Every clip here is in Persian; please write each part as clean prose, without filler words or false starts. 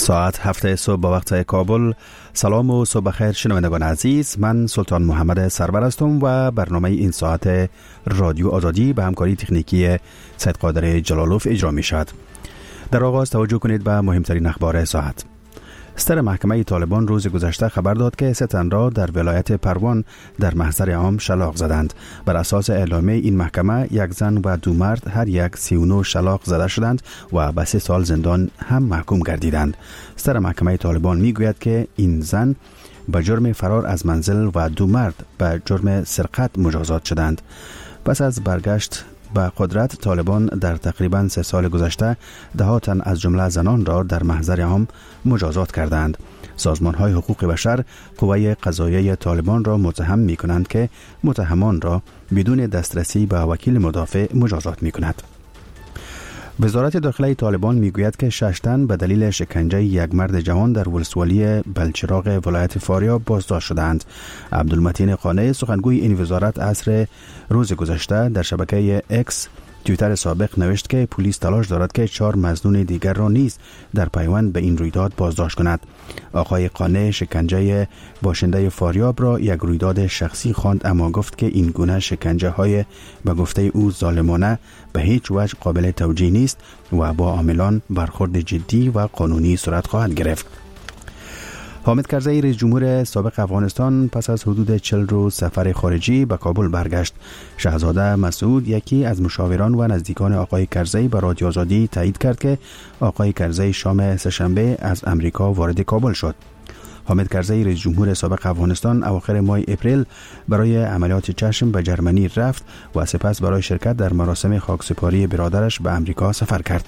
ساعت 7 صبح با وقت کابل. سلام و صبح بخیر شنوندگان عزیز، من سلطان محمد سرور هستم و برنامه این ساعت رادیو آزادی به همکاری تکنیکی سید قادر جلالوف اجرا می شود. در آغاز توجه کنید به مهمترین اخبار ساعت. ستر محکمه طالبان روز گذشته خبر داد که 3 تن را در ولایت پروان در محضر عام شلاق زدند. بر اساس اعلامیه این محکمه 1 زن و 2 مرد هر یک 39 شلاق زده شدند و به 3 سال زندان هم محکوم گردیدند. ستر محکمه طالبان میگوید که این زن به جرم فرار از منزل و 2 مرد به جرم سرقت مجازات شدند. پس از برگشت به قدرت، طالبان در تقریباً 3 سال گذشته 10 تن از جمله زنان را در محضر عام مجازات کردند. سازمان‌های حقوق بشر قوه قضاییه طالبان را متهم می‌کنند که متهمان را بدون دسترسی به وکیل مدافع مجازات می‌کند. وزارت داخلی طالبان میگوید که 6 تن به دلیل شکنجه یک مرد جوان در ولسوالی بلچراغ ولایت فاریاب بازداشت شدند. عبدالمتین قانع سخنگوی این وزارت عصر روز گذشته در شبکه اکس توییتر سابق نوشت که پلیس تلاش دارد که 4 مظنون دیگر را نیز در پیوند به این رویداد بازداشت کند. آقای قانع شکنجه باشنده فاریاب را یک رویداد شخصی خواند، اما گفت که این گونه شکنجه های به گفته او ظالمانه به هیچ وجه قابل توجیه نیست و با عاملان برخورد جدی و قانونی صورت خواهد گرفت. حامد کرزی رئیس جمهور سابق افغانستان پس از حدود 40 روز سفر خارجی به کابل برگشت. شهزاده مسعود، یکی از مشاوران و نزدیکان آقای کرزی، به رادیو آزادی تایید کرد که آقای کرزی شام سه‌شنبه از امریکا وارد کابل شد. حامد کرزی رئیس جمهور سابق افغانستان اواخر ماه اپریل برای عملیات چشم به جرمنی رفت و سپس برای شرکت در مراسم خاکسپاری برادرش به امریکا سفر کرد.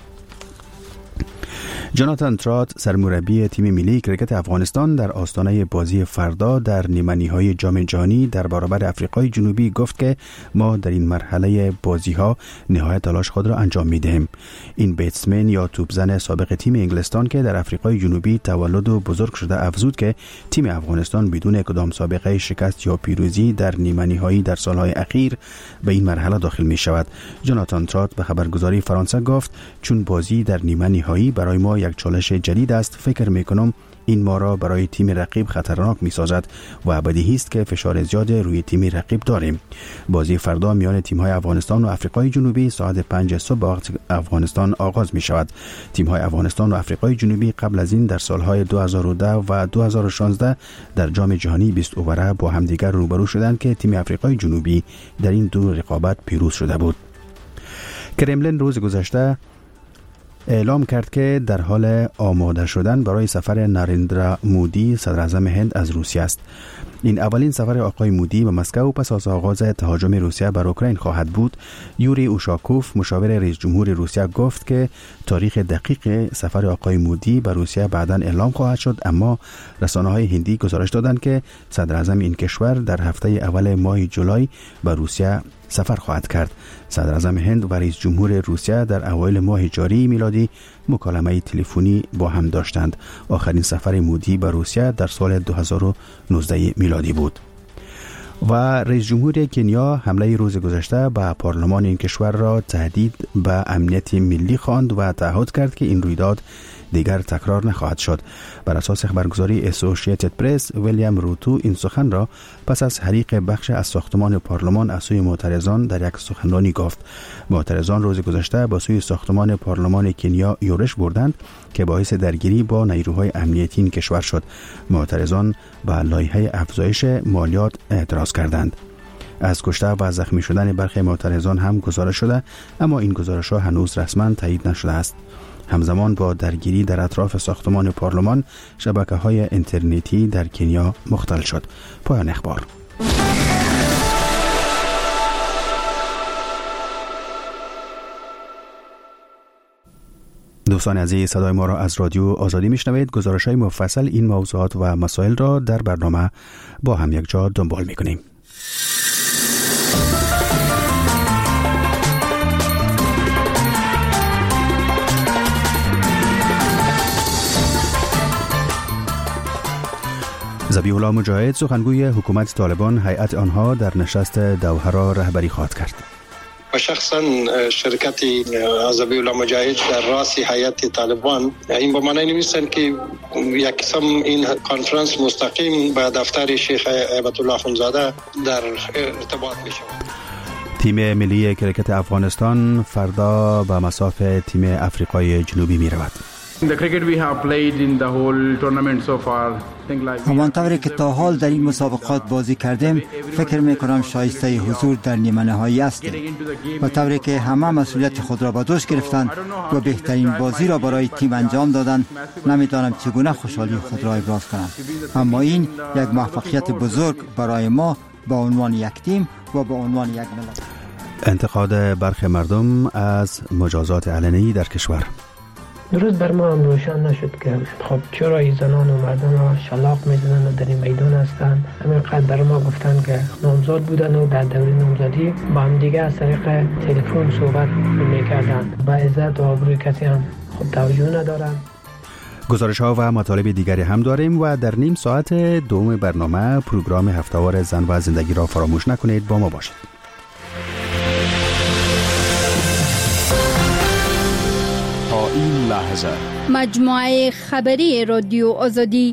جاناتان ترات، سرمربی تیم ملی کرکت افغانستان، در آستانه بازی فردا در نیمه‌نهایی جام جهانی در برابر آفریقای جنوبی گفت که ما در این مرحله بازی‌ها نهایت تلاش خود را انجام می‌دهیم. این بیتسمن یا توپزن سابق تیم انگلستان که در آفریقای جنوبی تولد و بزرگ شده افزود که تیم افغانستان بدون کدام سابقه شکست یا پیروزی در نیمه‌نهایی در سال‌های اخیر به این مرحله داخل می‌شود. جاناتان ترات به خبرگزاری فرانسه گفت چون بازی در نیمه‌نهایی برای ما یک چالش جدید است، فکر میکنم این ما را برای تیم رقیب خطرناک میسازد و بدیهی است که فشار زیاد روی تیم رقیب داریم. بازی فردا میان تیم‌های افغانستان و آفریقای جنوبی ساعت 5 صبح به وقت افغانستان آغاز می شود. تیم‌های افغانستان و آفریقای جنوبی قبل از این در سالهای 2010 و 2016 در جام جهانی 20 اوره با همدیگر روبرو شدند که تیم آفریقای جنوبی در این دو رقابت پیروز شده بود. کرملین روز گذشته اعلام کرد که در حال آماده شدن برای سفر ناریندرا مودی صدر اعظم هند از روسیه است. این اولین سفر آقای مودی به مسکو پس از آغاز تهاجم روسیه بر اوکراین خواهد بود. یوری اوشاکوف، مشاور رئیس جمهور روسیه، گفت که تاریخ دقیق سفر آقای مودی به روسیه بعداً اعلام خواهد شد، اما رسانه‌های هندی گزارش دادند که صدر اعظم این کشور در هفته اول ماه جولای به روسیه سفر خواهد کرد. صدر اعظم هند و رئیس جمهور روسیه در اوایل ماه جاری میلادی مکالمه تلفنی با هم داشتند. آخرین سفر مودی به روسیه در سال 2019 میلادی بود. و رئیس جمهور کنیا حمله روز گذشته به پارلمان این کشور را تهدید به امنیت ملی خواند و تعهد کرد که این رویداد دیگر تکرار نخواهد شد. بر اساس خبرگزاری اسوسییتد پرس، ویلیام روتو این سخن را پس از حریق بخش از ساختمان پارلمان از سوی معترضان در یک سخنرانی گفت. معترضان روز گذشته با سوی ساختمان پارلمان کنیا یورش بردند که باعث درگیری با نیروهای امنیتی این کشور شد. معترضان به لایحه افزایش مالیات اعتراض کردند. از کشته و زخمی شدن برخی معترضان هم گزارش شده، اما این گزارش‌ها هنوز رسما تایید نشده است. همزمان با درگیری در اطراف ساختمان پارلمان، شبکه‌های اینترنتی در کنیا مختل شد. پایان اخبار. دوستان عزیز، صدای ما را از رادیو آزادی میشنوید. گزارش‌های مفصل این موضوعات و مسائل را در برنامه با هم یک جا دنبال می‌کنیم. ذبیح الله مجاهد، سخنگوی حکومت طالبان، هیئت آنها در نشست دوحه را رهبری خواهد کرد. و شخصا شرکت ذبیح الله مجاهد در راس هیئت طالبان این به معنی نیستند که یک قسم این کنفرانس مستقیم با دفتر شیخ هیبت الله اخوندزاده در ارتباط می شود. تیم ملی کرکت افغانستان فردا به مصاف تیم افریقای جنوبی می رود. همانطوری که تا حال در این مسابقات بازی کردیم، فکر میکنم شایسته حضور در نیمه نهایی هستیم و طوری که همه مسئولیت خود را به دوش گرفتند و بهترین بازی را برای تیم انجام دادند، نمیدانم چگونه خوشحالی خود را ابراز کنم. اما این یک موفقیت بزرگ برای ما به عنوان یک تیم و به عنوان یک ملت. انتقاد برخی مردم از مجازات علنی در کشور. درست بر ما هم روشن نشد که خب چرا این زنان و مردان را شلاق میزنن و در این میدان هستن. همینقدر بر ما گفتن که نامزاد بودن و در دوره نامزدی با هم دیگه از طریق تلفن صحبت میکردن. با عزت و آبروی کسی هم خود توجه ندارن. گزارش ها و مطالب دیگری هم داریم و در نیم ساعت دوم برنامه پروگرام هفته‌وار زن و زندگی را فراموش نکنید. با ما باشید. تا این لحظه مجموعه خبری رادیو آزادی.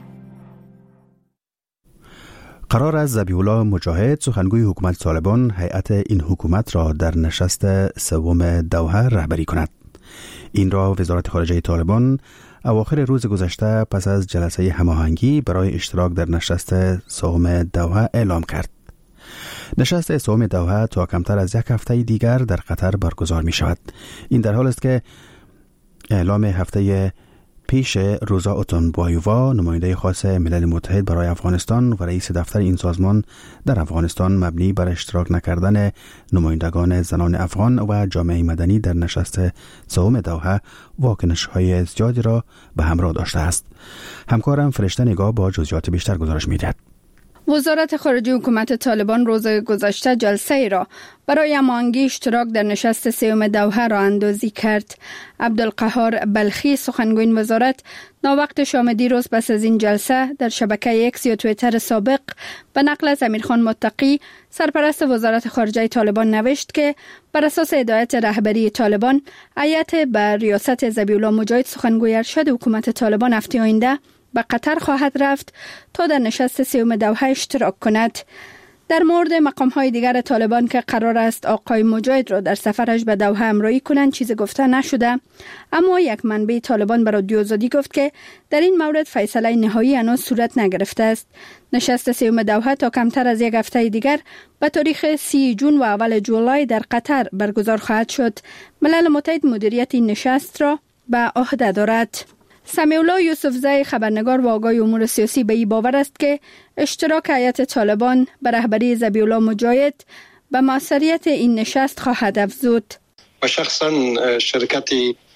قرار است ذبیح الله مجاهد سخنگوی حکومت طالبان هیئت این حکومت را در نشست سوم دوحه رهبری کند. این را وزارت خارجه طالبان اواخر روز گذشته پس از جلسه هماهنگی برای اشتراک در نشست سوم دوحه اعلام کرد. نشست سوم دوحه تا کمتر از یک هفته دیگر در قطر برگزار می شود. این در حال است که اعلام هفته پیش روزا اوتونبایووا نماینده خاص ملل متحد برای افغانستان و رئیس دفتر این سازمان در افغانستان مبنی بر اشتراک نکردن نمایندگان زنان افغان و جامعه مدنی در نشست سوم دوحه واکنش‌های زیادی را به همراه داشته است. همکارم فرشته نگاه با جزئیات بیشتر گزارش می‌دهد. وزارت خارجه حکومت طالبان روز گذشته جلسه ای را برای هماهنگی اشتراک در نشست سوم دوحه را اندازی کرد. عبدالقهار بلخی سخنگوی وزارت ناوقت شام دیروز پس از این جلسه در شبکه اکس یا توییتر سابق به نقل از امیرخان متقی سرپرست وزارت خارجه طالبان نوشت که بر اساس هدایت رهبری طالبان هیئت به ریاست ذبیح الله مجاهد سخنگوی ارشد حکومت طالبان هفته آینده به قطر خواهد رفت تا در نشست سوم دوحه اشتراک کند. در مورد مقام‌های دیگر طالبان که قرار است آقای مجاهد را در سفرش به دوحه همراهی کنند چیزی گفته نشده، اما یک منبع طالبان به رادیو آزادی گفت که در این مورد فیصله نهایی هنوز صورت نگرفته است. نشست سوم دوحه تا کمتر از یک هفته دیگر به تاریخ 30 جون و اول جولای در قطر برگزار خواهد شد. ملل متحد مدیریت این نشست را به عهده دارد. سمیع الله یوسفزی خبرنگار و آگاه امور سیاسی به این باور است که اشتراک هیئت طالبان به رهبری ذبیح الله مجاهد به موثریت این نشست خواهد افزود. و شخصا شرکت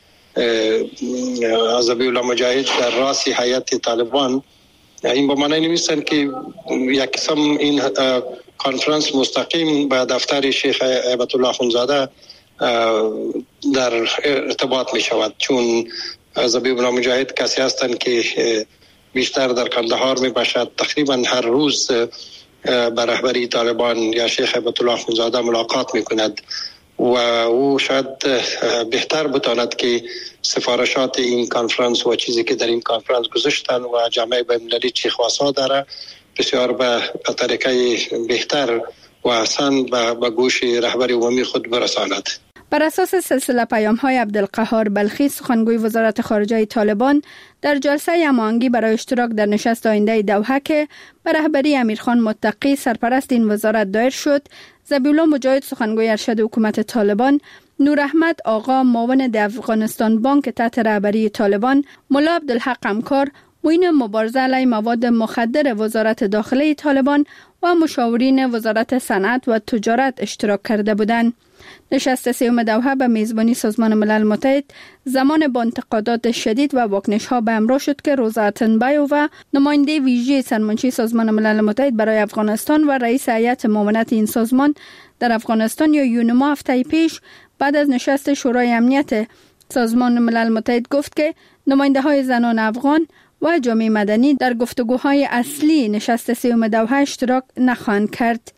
ذبیح الله مجاهد در راس هیئت طالبان این به معنی نیستند که یک قسم این کنفرانس مستقیم با دفتر شیخ هیبت الله اخوندزاده در ارتباط می شود، چون ذبیح الله مجاهد کسی هستند که بیشتر در کندهار می باشد. تقریبا هر روز با رهبری طالبان یا شیخ هیبت الله اخوندزاده ملاقات می کند و او شاید بهتر بتواند که سفارشات این کنفرانس و چیزی که در این کنفرانس گذاشتن و جامعه بین‌المللی چی خواسته داره بسیار به طریقه بهتر و احسن به گوش رهبری عمومی خود برساند. بر اساس سلسله پیام‌های عبدالقهار بلخی سخنگوی وزارت خارجه طالبان در جلسه هماهنگی برای اشتراک در نشست آینده دوحه که به رهبری امیرخان متقی سرپرست این وزارت دایر شد، ذبیح الله مجاهد سخنگوی ارشد حکومت طالبان، نور احمد آقا معاون د افغانستان بانک تحت رهبری طالبان، ملا عبدالحق امکار معین مبارزه علیه مواد مخدر وزارت داخله طالبان و مشاورین وزارت صنعت و تجارت اشتراک کرده بودند. نشست سوم دوحه به میزبانی سازمان ملل متحد زمان با انتقادات شدید و واکنش‌ها به همراه شد که روزا اوتونبایووا نماینده ویژه سرمنشی سازمان ملل متحد برای افغانستان و رئیس هیئت معاونت این سازمان در افغانستان یا یونما هفته پیش بعد از نشست شورای امنیت سازمان ملل متحد گفت که نماینده‌های زنان افغان و جامعه مدنی در گفتگوهای اصلی نشست سوم دوحه اشتراک نخواهند کرد.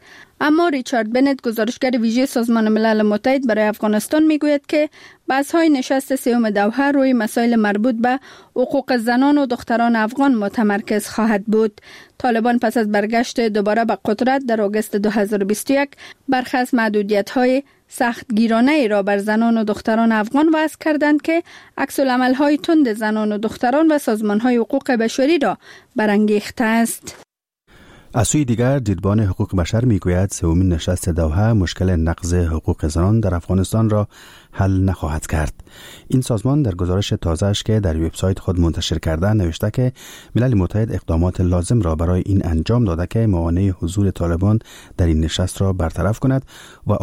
اما ریچارد بنت گزارشگر ویژه سازمان ملل متحد برای افغانستان میگوید که بحث‌های نشست سوم دوحه روی مسائل مربوط به حقوق زنان و دختران افغان متمرکز خواهد بود. طالبان پس از برگشت دوباره به قدرت در آگوست 2021 برخی از محدودیت‌های سختگیرانه ای را بر زنان و دختران افغان وضع کردند که عکس‌العمل‌های تند زنان و دختران و سازمان‌های حقوق بشری را برانگیخته است. از سوی دیگر دیدبان حقوق بشر میگوید سومین نشست دوحه مشکل نقض حقوق زنان در افغانستان را حل نخواهد کرد. این سازمان در گزارش تازه‌اش که در وبسایت خود منتشر کرده نوشته که ملل متحد اقدامات لازم را برای این انجام داده که موانع حضور طالبان در این نشست را برطرف کند و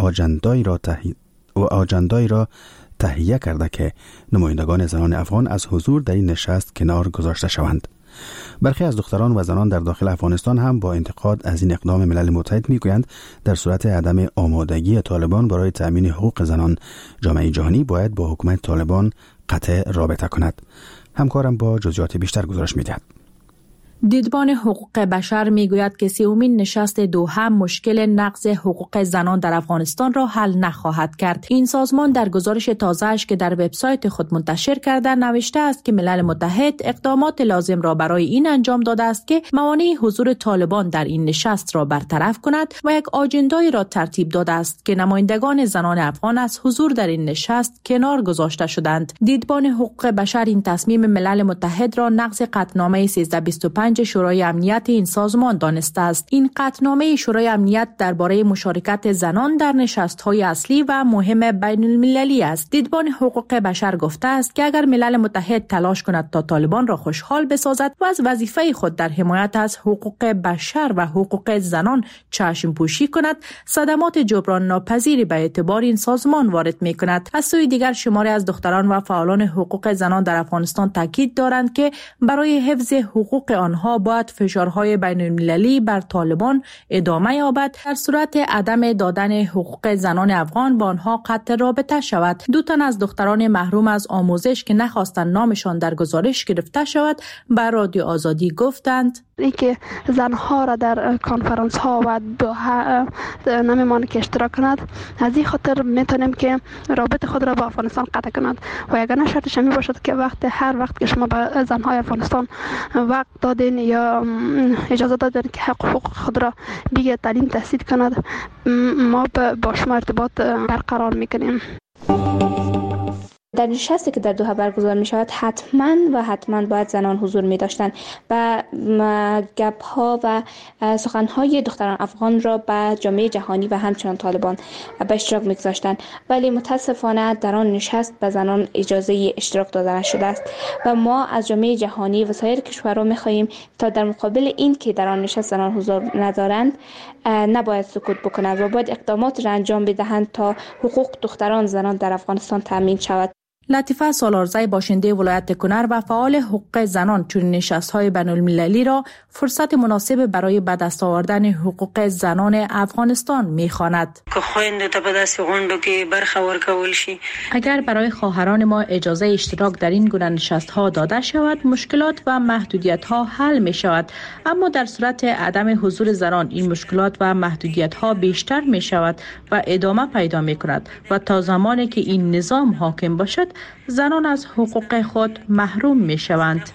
آجندایی را تهیه کرده که نمایندگان زنان افغان از حضور در این نشست کنار گذاشته شوند. برخی از دختران و زنان در داخل افغانستان هم با انتقاد از این اقدام ملل متحد میگویند در صورت عدم آمادگی طالبان برای تأمین حقوق زنان، جامعه جهانی باید با حکومت طالبان قطع رابطه کند. همکارم با جزئیات بیشتر گزارش میدهد. دیدبان حقوق بشر میگوید که سومین نشست دوحه مشکل نقض حقوق زنان در افغانستان را حل نخواهد کرد. این سازمان در گزارش تازه‌اش که در وبسایت خود منتشر کرده نوشته است که ملل متحد اقدامات لازم را برای این انجام داده است که موانع حضور طالبان در این نشست را برطرف کند و یک آجندایی را ترتیب داده است که نمایندگان زنان افغان از حضور در این نشست کنار گذاشته شدند. دیدبان حقوق بشر این تصمیم ملل متحد را نقض قطعنامه 1325 شورای امنیت این سازمان دانسته است. این قطعنامه شورای امنیت درباره مشارکت زنان در نشست‌های اصلی و مهم بین المللی است. دیدبان حقوق بشر گفته است که اگر ملل متحد تلاش کند تا طالبان را خوشحال بسازد و از وظیفه خود در حمایت از حقوق بشر و حقوق زنان چشم پوشی کند، صدمات جبران ناپذیری به اعتبار این سازمان وارد می کند. از سوی دیگر شماری از دختران و فعالان حقوق زنان در افغانستان تاکید دارند که برای حفظ حقوق آنها باید فشارهای بین المللی بر طالبان ادامه یابد. در صورت عدم دادن حقوق زنان افغان با آنها قطع رابطه شود. 2 تن از دختران محروم از آموزش که نخواستند نامشان در گزارش گرفته شود به رادیو آزادی گفتند اینکه زنها را در کنفرانس ها و دوحه نمیمانه که اشتراک کند، از این خاطر میتونیم که رابط خود را با افغانستان قطع کند و یگانه شرطش می باشد که هر وقت که شما به زنهای افغانستان وقت دادین یا اجازه دادین که حقوق خود را دیگه تعلیم تحصیل کند، ما با شما ارتباط برقرار میکنیم. در نشستی که در دوحه برگزار می شود حتما باید زنان حضور می داشتند و گپ ها و سخن های دختران افغان را به جامعه جهانی و همچنان طالبان به اشتراک می گذاشتند، ولی متاسفانه در آن نشست به زنان اجازه اشتراک داده نشده است و ما از جامعه جهانی و سایر کشورها می خواهیم تا در مقابل این که در آن نشست زنان حضور ندارند نباید سکوت بکنند و باید اقدامات را انجام بدهند تا حقوق دختران زنان در افغانستان تامین شود. لطیفه سالارزی باشنده ولایت کنر و فعال حقوق زنان چون نشست‌های بین‌المللی را فرصت مناسب برای به دست آوردن حقوق زنان افغانستان می‌خواند. که خويندو ته په داسې غونډو کې برخه ورکول شي. اگر برای خواهران ما اجازه اشتراک در این گونه نشست‌ها داده شود، مشکلات و محدودیت‌ها حل می‌شود، اما در صورت عدم حضور زنان این مشکلات و محدودیت‌ها بیشتر می‌شود و ادامه پیدا می‌کند و تا زمانی که این نظام حاکم باشد زنان از حقوق خود محروم می شوند.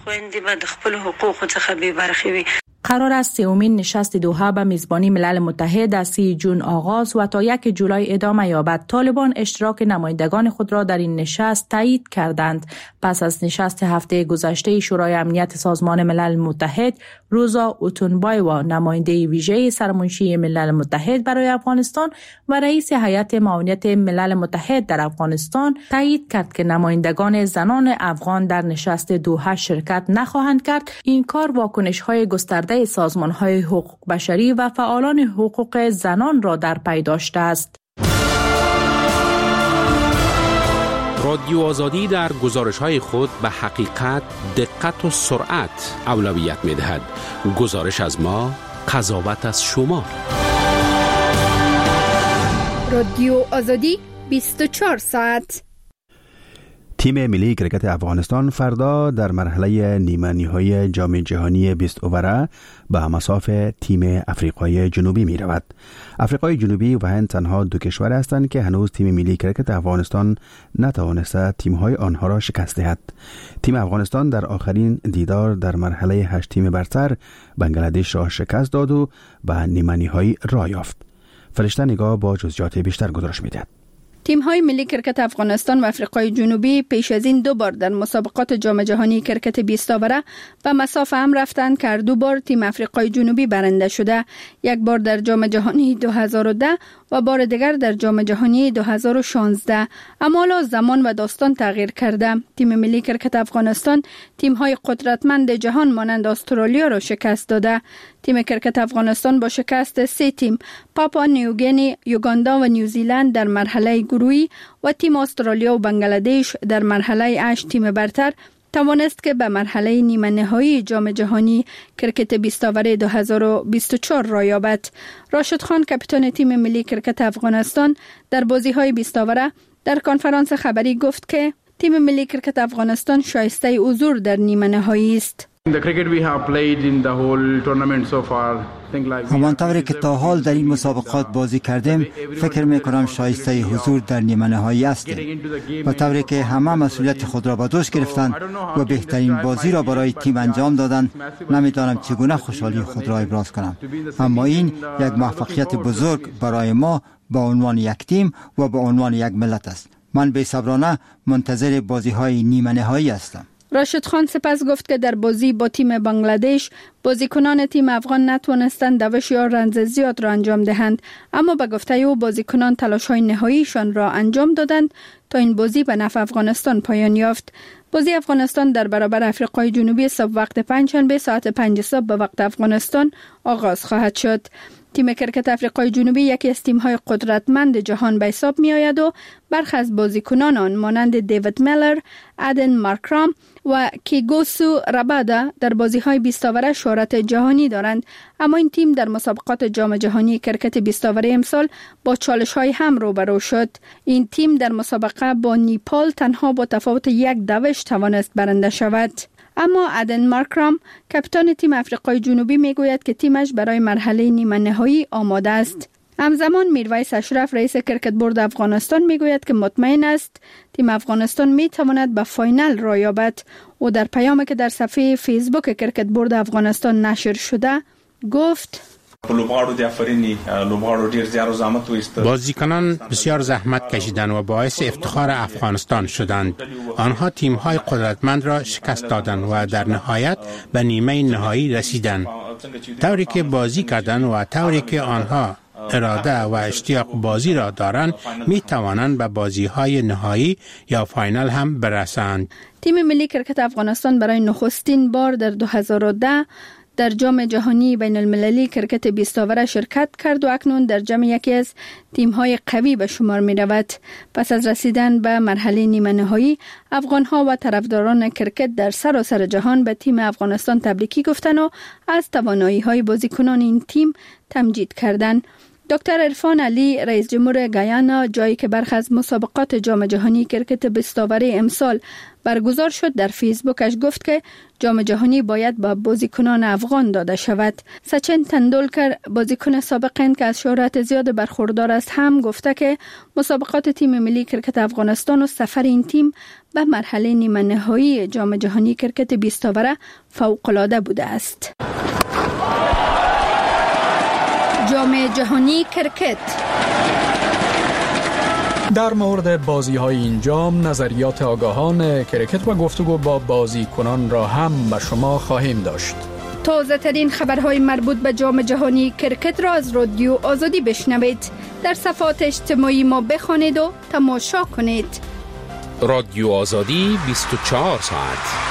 قرار است سومین نشست دوحه به میزبانی ملل متحد از 30 جون آغاز و تا 1 جولای ادامه یابد. طالبان اشتراک نمایندگان خود را در این نشست تایید کردند. پس از نشست هفته گذشته شورای امنیت سازمان ملل متحد، روزا اوتونبایوا نماینده ویژه سرمنشی ملل متحد برای افغانستان و رئیس هیئت معاونت ملل متحد در افغانستان تایید کرد که نمایندگان زنان افغان در نشست دوحه شرکت نخواهند کرد. این کار واکنش‌های گسترده سازمان‌های حقوق بشری و فعالان حقوق زنان را در پی داشته است. رادیو آزادی در گزارش‌های خود به حقیقت، دقت و سرعت اولویت می‌دهد. گزارش از ما، قضاوت از شما. رادیو آزادی 24 ساعت. تیم ملی کرکت افغانستان فردا در مرحله نیمه نهایی جام جهانی 20 اووره به مصاف تیم افریقای جنوبی می رود. افریقای جنوبی و هند تنها دو کشور هستند که هنوز تیم ملی کرکت افغانستان نتوانسته تیم‌های آنها را شکست دهد. تیم افغانستان در آخرین دیدار در مرحله 8 تیم برتر بنگلادش را شکست داد و به نیمه نهایی راه یافت. فرشته نگاه با جزئیات بیشتر گزارش می‌دهد. تیم‌های ملی کرکت افغانستان و افریقای جنوبی پیش از این 2 بار در مسابقات جام جهانی کرکت 20 اووره به مصاف هم رفتند که 2 بار تیم افریقای جنوبی برنده شده، یک بار در جام جهانی 2010 و بار دیگر در جام جهانی 2016. اما حالا زمان و داستان تغییر کرده. تیم ملی کرکت افغانستان تیم‌های قدرتمند جهان مانند استرالیا را شکست داده. تیم کرکت افغانستان با شکست 3 تیم پاپوا نیوگینی، یوگاندا و نیوزیلند در مرحله گروهی و تیم استرالیا و بنگلادش در مرحله 8 تیم برتر توانست که به مرحله نیمه نهایی جام جهانی کرکت 20 اووره 2024 راه یابد. راشد خان کاپیتان تیم ملی کرکت افغانستان در بازی‌های 20 اووره در کنفرانس خبری گفت که تیم ملی کرکت افغانستان شایسته حضور در نیمه نهایی است. همانطوری که تا حال در این مسابقات بازی کردیم، فکر میکنم شایسته حضور در نیمه نهایی هستیم و طوری که همه مسئولیت خود را به دوش گرفتند و بهترین بازی را برای تیم انجام دادند، نمیدانم چگونه خوشحالی خود را ابراز کنم. اما این یک موفقیت بزرگ برای ما به عنوان یک تیم و به عنوان یک ملت است. من بی‌صبرانه منتظر بازی‌های نیمه نهایی هستم. راشد خان سپس گفت که در بازی با تیم بنگلادش بازیکنان تیم افغان نتوانستند دوش یا رنز زیاد را انجام دهند، اما به گفته او بازیکنان تلاش‌های نهاییشان را انجام دادند تا این بازی به نفع افغانستان پایان یافت. بازی افغانستان در برابر افریقای جنوبی صبح وقت پنجشنبه ساعت 5 صبح به وقت افغانستان آغاز خواهد شد. تیم کرکت افریقای جنوبی یکی از تیم‌های قدرتمند جهان به حساب می‌آید و برخی از بازیکنان آن مانند دیوید میلر، ادن مارکرام و کیگوسو رابادا در بازی‌های 20 اووره شهرت جهانی دارند. اما این تیم در مسابقات جام جهانی کرکت 20 اووره امسال با چالش‌های هم روبرو شد. این تیم در مسابقه با نیپال تنها با تفاوت 1 دوش توانست برنده شود. اما ادن مارکرام کاپیتان تیم افریقای جنوبی میگوید که تیمش برای مرحله نیمه نهایی آماده است. همزمان میرویس اشرف رئیس کرکت بورد افغانستان میگوید که مطمئن است تیم افغانستان میتواند به فاینال راه یابد. او در پیامی که در صفحه فیسبوک کرکت بورد افغانستان نشر شده گفت: بازیکنان بسیار زحمت کشیدند و باعث افتخار افغانستان شدند. آنها تیم‌های قدرتمند را شکست دادند و در نهایت به نیمه نهایی رسیدند. طوری که بازی کردند و طوری که آنها اراده و اشتیاق بازی را دارند، می توانند به بازی‌های نهایی یا فاینال هم برسند. تیم ملی کرکت افغانستان برای نخستین بار در 2010 در جام جهانی بین المللی کرکت 20 اووره شرکت کرد و اکنون در جمع یکی از تیم‌های قوی به شمار می رود. پس از رسیدن به مرحله نیمه نهایی، افغان‌ها و طرفداران کرکت در سراسر جهان به تیم افغانستان تبریکی گفتند و از توانایی‌های بازیکنان این تیم تمجید کردند. دکتر عرفان علی رئیس جمهور گیانا، جایی که برخی از مسابقات جام جهانی کرکت 20 اووره امسال برگزار شد، در فیسبوکش گفت که جام جهانی باید به بازیکنان افغان داده شود. سچن تندولکر، بازیکن سابق هند که از شهرت زیاد برخوردار است، هم گفته که مسابقات تیم ملی کرکت افغانستان و سفر این تیم به مرحله نیمه نهایی جام جهانی کرکت 20 اووره فوق‌العاده بوده است. جام جهانی کرکت. در مورد بازی‌های این جام نظریات آگاهان کرکت و گفتگو با بازیکنان را هم به شما خواهیم داشت. تازه ترین خبرهای مربوط به جام جهانی کرکت را از رادیو آزادی بشنوید. در صفحات اجتماعی ما بخوانید و تماشا کنید. رادیو آزادی 24 ساعت.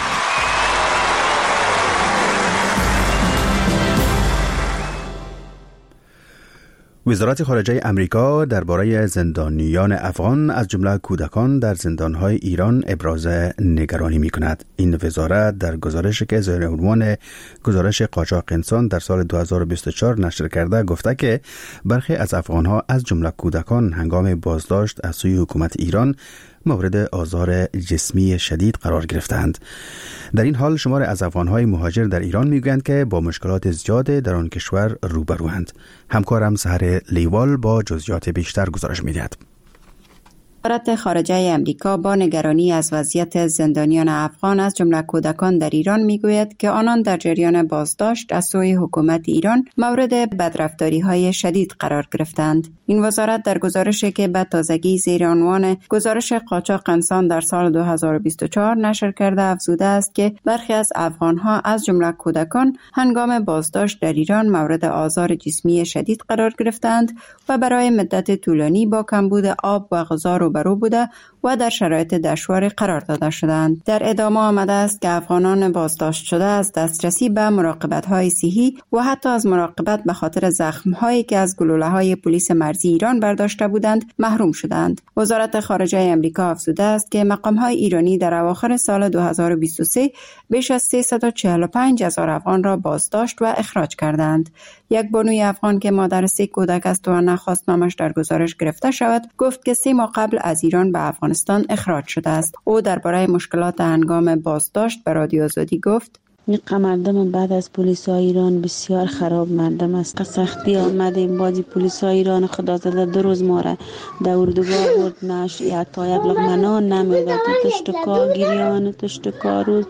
وزارت خارجه امریکا درباره زندانیان افغان از جمله کودکان در زندانهای ایران ابراز نگرانی می‌کند. این وزارت در گزارشی که زیر عنوان گزارش قاچاق انسان در سال 2024 نشر کرده گفته که برخی از افغانها از جمله کودکان هنگام بازداشت از سوی حکومت ایران مورد آزار جسمی شدید قرار گرفتند. در این حال شمار از افغان‌های مهاجر در ایران میگویند که با مشکلات زیاد در آن کشور روبروند. همکارم سحر لیوال با جزئیات بیشتر گزارش می‌دهد. وزارت خارجه امریکا با نگرانی از وضعیت زندانیان افغان از جمله کودکان در ایران میگوید که آنان در جریان بازداشت از سوی حکومت ایران مورد بدرفتاری‌های شدید قرار گرفتند. این وزارت در گزارشی که به تازگی زیر عنوان گزارش قاچاق انسان در سال 2024 نشر کرده افزوده است که برخی از افغان‌ها از جمله کودکان هنگام بازداشت در ایران مورد آزار جسمی شدید قرار گرفتند و برای مدت طولانی با کمبود آب و غذا روبرو بوده و در شرایط دشواری قرار داده شدند. در ادامه آمده است که افغانان بازداشت شده از دسترسی به مراقبت‌های صحی و حتی از مراقبت به خاطر زخم‌هایی که از گلوله‌های پلیس مرزی ایران برداشته بودند محروم شدند. وزارت خارجه امریکا افزوده است که مقام‌های ایرانی در اواخر سال 2023 بیش از 345,000 افغان را بازداشت و اخراج کردند. یک بانوی افغان که مادر 3 کودک است و نخواست نامش در گزارش گرفته شود، گفت که 3 ماه قبل از ایران به افغانستان اخراج شده است. او درباره مشکلات هنگام بازداشت به رادیو آزادی گفت: این مردم بعد از پلیس های ایران بسیار خراب مردم است. سختی آمدیم بازی پلیس های ایران خدا زده 2 روز ما را در اردوگاه برد، نش یا تا یک لقمه نان نمیداد، تشتکا گریان تشتکا روز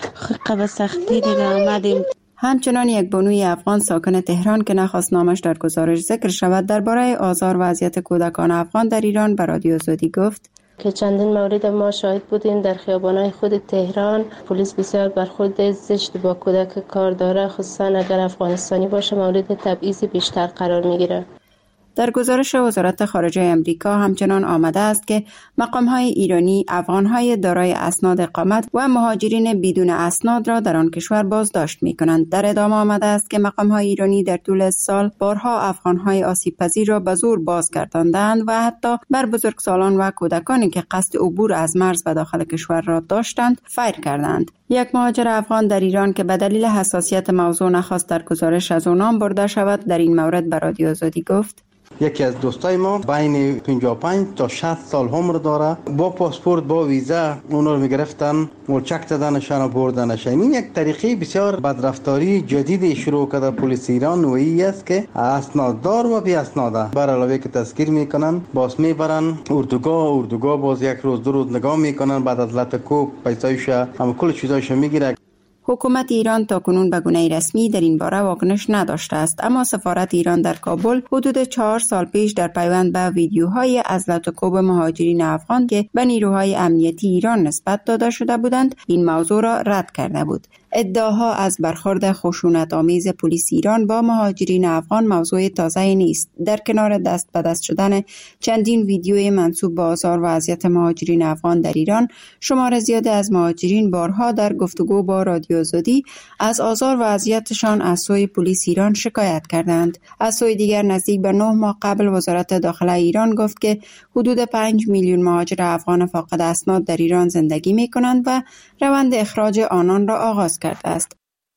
خب سختی دیگه آمدیم. همچنان یک بانوی افغان ساکن تهران که نخواست نامش در گزارش ذکر شود درباره آزار وضعیت کودکان افغان در ایران به رادیو آزادی گفت که چندین مورد ما شاهد بودیم در خیابان‌های خود تهران پلیس بسیار برخورد زشت با کودک کار داره، خصوصا اگر افغانستانی باشه مورد تبعیض بیشتر قرار میگیره. در گزارش وزارت خارجه امریکا همچنان آمده است که مقام‌های ایرانی افغان‌های دارای اسناد اقامت و مهاجرین بدون اسناد را در آن کشور بازداشت می‌کنند. در ادامه آمده است که مقام‌های ایرانی در طول سال بارها افغان‌های آسیب‌پذیر را به زور بازگرداندند و حتی بر بزرگسالان و کودکانی که قصد عبور از مرز به داخل کشور را داشتند فیر کردند. یک مهاجر افغان در ایران که به دلیل حساسیت موضوع نخواست در گزارش از او نام برده شود در این مورد به رادیو آزادی گفت: یکی از دوستای ما بین 55 تا 60 سال عمر داره، با پاسپورت با ویزا اونا رو میگرفتن و چک دادنشان و بردنش. این یک طریقه بسیار بدرفتاری جدید شروع کرده پلیس ایران و این است که اسناددار و بی اسناده بر علاوه که تذکیر میکنن باز میبرن اردوگاه باز 1 روز 2 روز نگاه میکنن، بعد از لطکو پیسایش هم کل چیزایش میگیره. حکومت ایران تاکنون به گونه رسمی در این باره واکنش نداشته است، اما سفارت ایران در کابل حدود 4 سال پیش در پیوند به ویدیوهای از لطکوب مهاجرین افغان که به نیروهای امنیتی ایران نسبت داده شده بودند این موضوع را رد کرده بود. ادعاها از برخورد خشونت‌آمیز پلیس ایران با مهاجرین افغان موضوع تازه نیست. در کنار دست به دست شدن چندین ویدیوی منسوب به آزار و اذیت مهاجرین افغان در ایران، شمار زیادی از مهاجرین بارها در گفتگو با رادیو آزادی از آزار و اذیتشان از سوی پلیس ایران شکایت کردند. از سوی دیگر نزدیک به 9 ماه قبل وزارت داخله ایران گفت که حدود 5 میلیون مهاجر افغان فاقد اسناد در ایران زندگی می‌کنند و روند اخراج آنان را آغاز کرده است.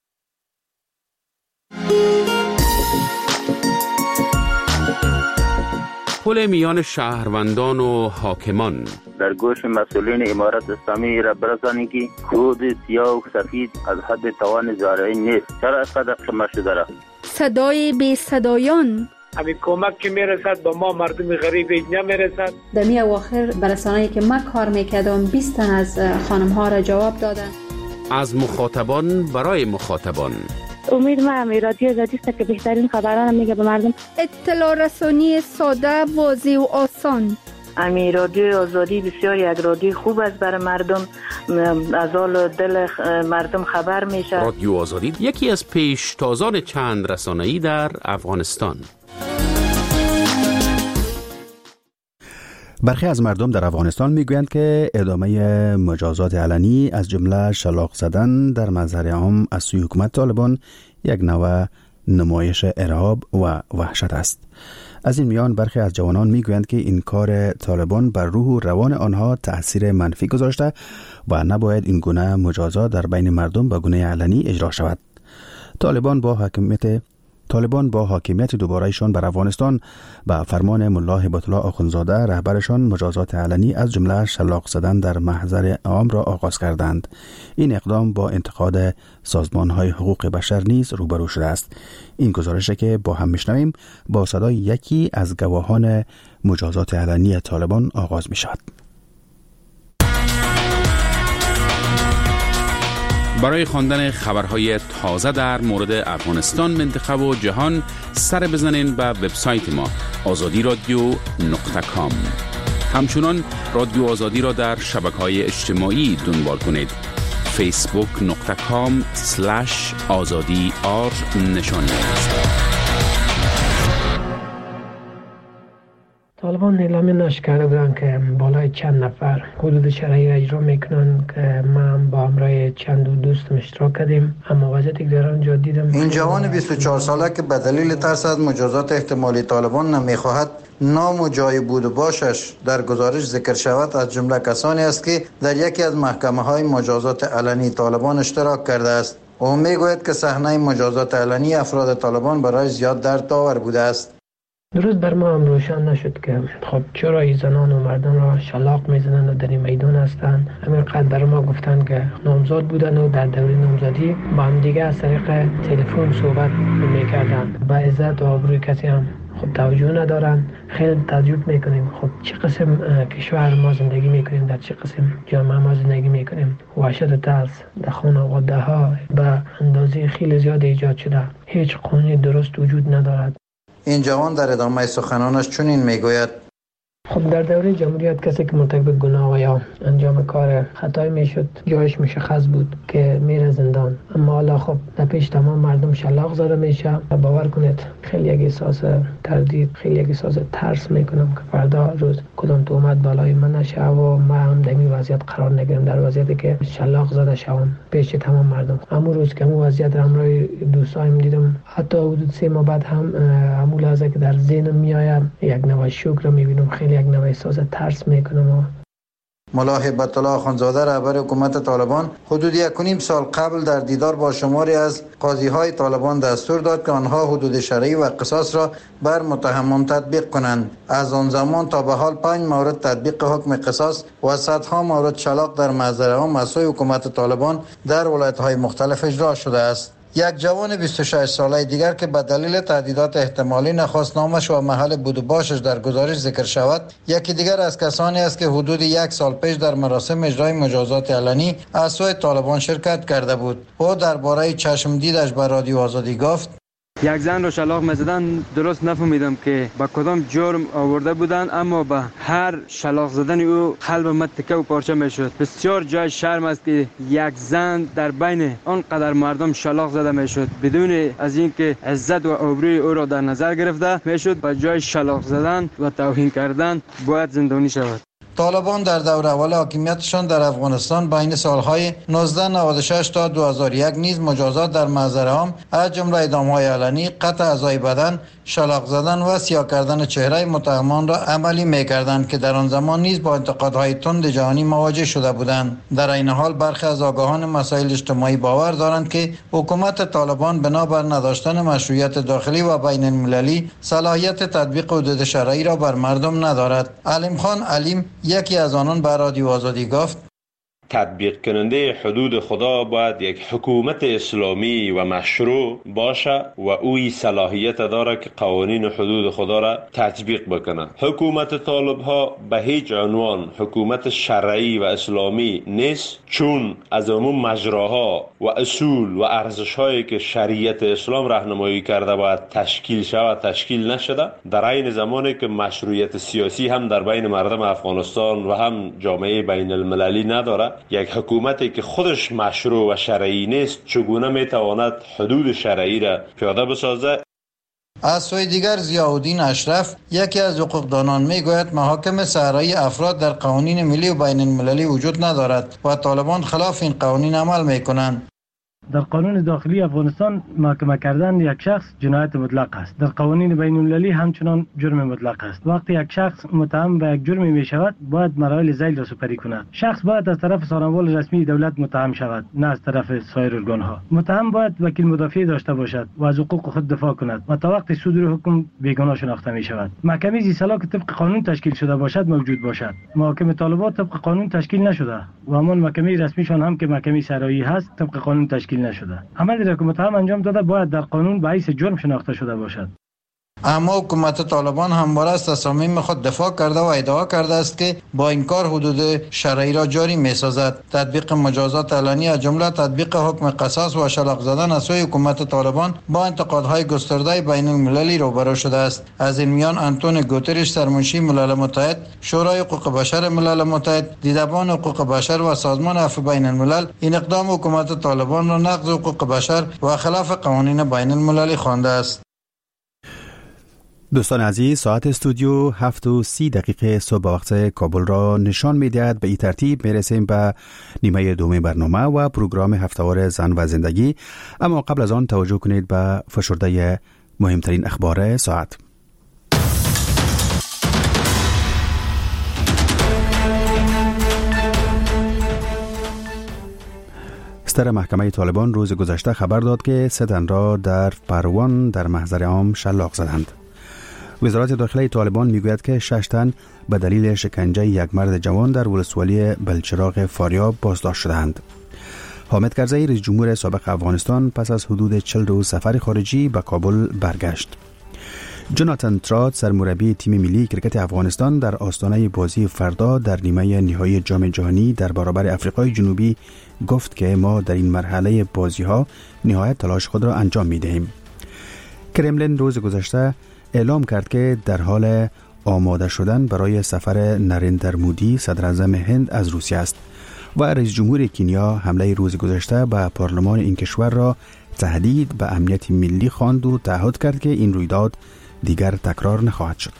پل میان شهروندان و حاکمان در گوش مسئولین امارت اسلامی را برسانید که کود سیاه و سفید از حد توان زارعی نیست. چرا اینقدر خمه شده را؟ صدای بی صدایان همین کمک که میرسد با ما مردم غریب نمیرسد. در می اواخر برسانه‌ای که من کار میکردم 20 تن از خانم ها را جواب دادن. از مخاطبان برای مخاطبان. امید ما رادیو آزادی است که بهترین خبران میگه به مردم. اطلاع رسانی ساده، واضح و آسان. امی رادیو آزادی بسیار یک رادیو خوب است برای مردم، از حال دل مردم خبر میشه. رادیو آزادی یکی از پیشتازان چند رسانه‌ای در افغانستان. برخی از مردم در افغانستان میگویند که ادامه مجازات علنی از جمله شلاق زدن در مظهر عام از سوی حکومت طالبان یک نوع نمایش ارهاب و وحشت است. از این میان برخی از جوانان میگویند که این کار طالبان بر روح و روان آنها تأثیر منفی گذاشته و نباید این گونه مجازات در بین مردم به گونه علنی اجرا شود. طالبان طالبان با حاکمیت دوباره‌شان بر افغانستان به فرمان ملا هیبت الله آخوندزاده رهبرشان مجازات علنی از جمله شلاق زدن در محضر عام را آغاز کردند. این اقدام با انتقاد سازمان‌های حقوق بشر نیز روبرو شده است. این گزارشی که با هم میشنویم با صدای یکی از گواهان مجازات علنی طالبان آغاز می‌شود. برای خواندن خبرهای تازه در مورد افغانستان، منطقه و جهان سر بزنین به وبسایت ما azadiradio.com. همچنان رادیو آزادی را در شبکه‌های اجتماعی دنبال کنید. facebook.com/azadi_r نشان است. طالبان اعلامی نشر کرده بودند که بالای چند نفر حدود شرعی را اجرا میکنن که من با همراه چند دوستم اشتراک کردیم، اما وضعیتی که در آنجا دیدم، این جوان 24 ساله که به دلیل ترس از مجازات احتمالی طالبان نمیخواهد نام و جای بود و باشش در گزارش ذکر شود، از جمله کسانی است که در یکی از محکمه‌های مجازات علنی طالبان اشتراک کرده است. او میگوید که صحنه مجازات علنی افراد طالبان برای زیاد دردآور بوده است. درست بر ما هم روشن نشد که خب چرا این زنان و مردان را شلاق میزنند و در این میدان هستند. همینقدر بر ما گفتن که نامزاد بودن و در دوره نامزادی با هم دیگه از طریق تلفن صحبت میکردن. با عزت و آبروی کسی هم خب توجه ندارن. خیلی تعجب میکنیم خب چه قسم کشور ما زندگی میکنیم، در چه قسم جامعه ما زندگی میکنیم. وحشت و ترس در خانواده ها به اندازه خیلی زیاد ایجاد شده. هیچ قانونی درست وجود ندارد. این جوان در ادامه سخنانش چنین میگوید: خب در دوره جمهوریت کسی که مرتکب گناه و یا انجام کار خطایی میشد جایش مشخص بود که میره زندان، اما حالا خب در پیش تمام مردم شلاق زده میشه. باور کنید خیلی یک احساس تردید، خیلی یک احساس ترس میکنم که فردا روز کدام تهمت بالای من نشه و من هم در این وضعیت قرار نگیرم، در وضعیتی که شلاق زده شوم پیش تمام مردم. همون روز که همون وضعیت را همراه دوستایم دیدم، حتی حدود 3 ماه بعد هم همون لحظه که در ذهنم میایم یک نوع شوک را میبینم، خیلی یک نوع احساس ترس میکنم. ملا هیبت الله آخوندزاده رهبر حکومت طالبان حدود 1.5 سال قبل در دیدار با شماری از قاضی‌های طالبان دستور داد که آنها حدود شرعی و قصاص را بر متهمان تطبیق کنند. از آن زمان تا به حال 5 مورد تطبیق حکم قصاص و صدها مورد شلاق در محضر عام از سوی حکومت طالبان در ولایت‌های مختلف اجرا شده است. یک جوان 26 ساله دیگر که به دلیل تهدیدات احتمالی نخواست نامش و محل بود و باشش در گزارش ذکر شود، یکی دیگر از کسانی است که حدود 1 سال پیش در مراسم اجرای مجازات علنی از سوی طالبان شرکت کرده بود. او درباره چشم دیدش به رادیو آزادی گفت: یک زن رو شلاق می‌زدن، درست نفهمیدم که با کدام جرم آورده بودن، اما با هر شلاق زدن او قلب من تکه و پارچه میشد. بسیار جای شرم است که یک زن در بین آنقدر مردم شلاق زده میشد بدون از اینکه عزت و آبروی او را در نظر گرفته میشد. با جای شلاق زدن و توهین کردن باید زندانی شود. طالبان در دور اول حاکمیتشان در افغانستان بین سالهای 1996 تا 2001 نیز مجازات در محضر عام از جمله اعدام‌های علنی، قطع اعضای بدن، شلاق زدن و سیاه کردن چهره متهمان را عملی می‌کردند که در آن زمان نیز با انتقادهای تند جهانی مواجه شده بودند. در این حال برخی از آگاهان مسائل اجتماعی باور دارند که حکومت طالبان بنابر نداشتن مشروعیت داخلی و بین المللی صلاحیت تطبیق حدود شرعی را بر مردم ندارد. علیم خان علیم یکی از آنان به رادیو آزادی گفت: تطبیق کننده حدود خدا باید یک حکومت اسلامی و مشروع باشه و اوی صلاحیت داره که قوانین حدود خدا را تطبیق بکنه. حکومت طالب ها به هیچ عنوان حکومت شرعی و اسلامی نیست، چون از عموم مجراها و اصول و ارزش هایی که شریعت اسلام راهنمایی کرده باید تشکیل شود تشکیل نشده. در عین زمانی که مشروعیت سیاسی هم در بین مردم افغانستان و هم جامعه بین المللی نداره، یک حکومتی که خودش مشروع و شرعی نیست چگونه میتواند حدود شرعی را پیاده بسازه؟ از سوی دیگر ضیاءالدین اشرف یکی از حقوقدانان میگوید محاکم صحرایی افراد در قوانین ملی و بین المللی وجود ندارد و طالبان خلاف این قوانین عمل میکنند. در قانون داخلی افغانستان محاکمه کردن یک شخص جنایت مطلق است. در قوانین بین المللی همچنان جرم مطلق است. وقتی یک شخص متهم به یک جرمی می شود باید مراحل ذیل را سپری کند. شخص باید از طرف سازمان رسمی دولت متهم شود، نه از طرف سایر ارگان‌ها. متهم باید وکیل مدافع داشته باشد و از حقوق خود دفاع کند و تا وقتی صدور حکم بیگناه شناخته می شود. محکمه ذی صلاح که طبق قانون تشکیل شده باشد موجود باشد. محاکم طالبان طبق قانون تشکیل نشده و همان محکمه رسمیشان هم که محکمه سرایی هست طبق قانون تشکیل نشده. عملی را که متهم انجام داده باید در قانون به حیث جرم شناخته شده باشد. اما حکومت طالبان همواره از تصامیم خود دفاع کرده و ادعا کرده است که با این کار حدود شرعی را جاری می‌سازد. تطبیق مجازات علنی از جمله تطبیق حکم قصاص و شلاق زدن از سوی حکومت طالبان با انتقادهای گسترده بین المللی روبرو شده است. از این میان آنتونیو گوترش سرمنشی ملل متحد، شورای حقوق بشر ملل متحد، دیدبان حقوق بشر و سازمان عفو بین الملل این اقدام حکومت طالبان را نقض حقوق بشر و خلاف قوانین بین المللی خوانده است. دوستان عزیز، ساعت استودیو 7:30 صبح وقت کابل را نشان می‌دهد. به این ترتیب میرسیم به نیمه دوم برنامه و پروگرام هفته‌وار زن و زندگی. اما قبل از آن توجه کنید به فشرده مهمترین اخبار ساعت. ستر محکمه طالبان روز گذشته خبر داد که 3 تن را در پروان در محضر عام شلاق زدند. وزارت داخلی طالبان میگوید که 6 تن به دلیل شکنجه یک مرد جوان در ولسوالی بلچراغ فاریاب بازداشت شدند. حامد کرزی رئیس جمهور سابق افغانستان پس از حدود 40 روز سفر خارجی به کابل برگشت. جوناتان ترات سرمربی تیم ملی کرکت افغانستان در آستانه بازی فردا در نیمه نهایی جام جهانی در برابر آفریقای جنوبی گفت که ما در این مرحله بازی‌ها نهایت تلاش خود را انجام می‌دهیم. کرملین روز گذشته اعلام کرد که در حال آماده شدن برای سفر نریندر مودی صدر اعظم هند از روسیه است و رئیس جمهور کنیا حمله روز گذشته به پارلمان این کشور را تهدید به امنیت ملی خواند و تعهد کرد که این رویداد دیگر تکرار نخواهد شد.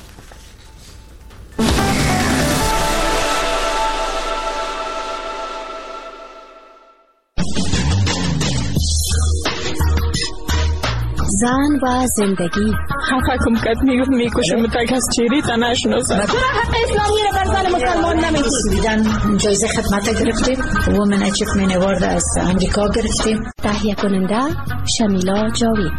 زن و زندگی حقم کد میکشم تک از چیری تا نشناسم. حق اسلامی را بر زن مسلمان نمیدن. جایزه خدمت گرفتیم. وومن اچیومنت اوارد از امریکا گرفتیم. تهیه کننده شمیلا جاوید.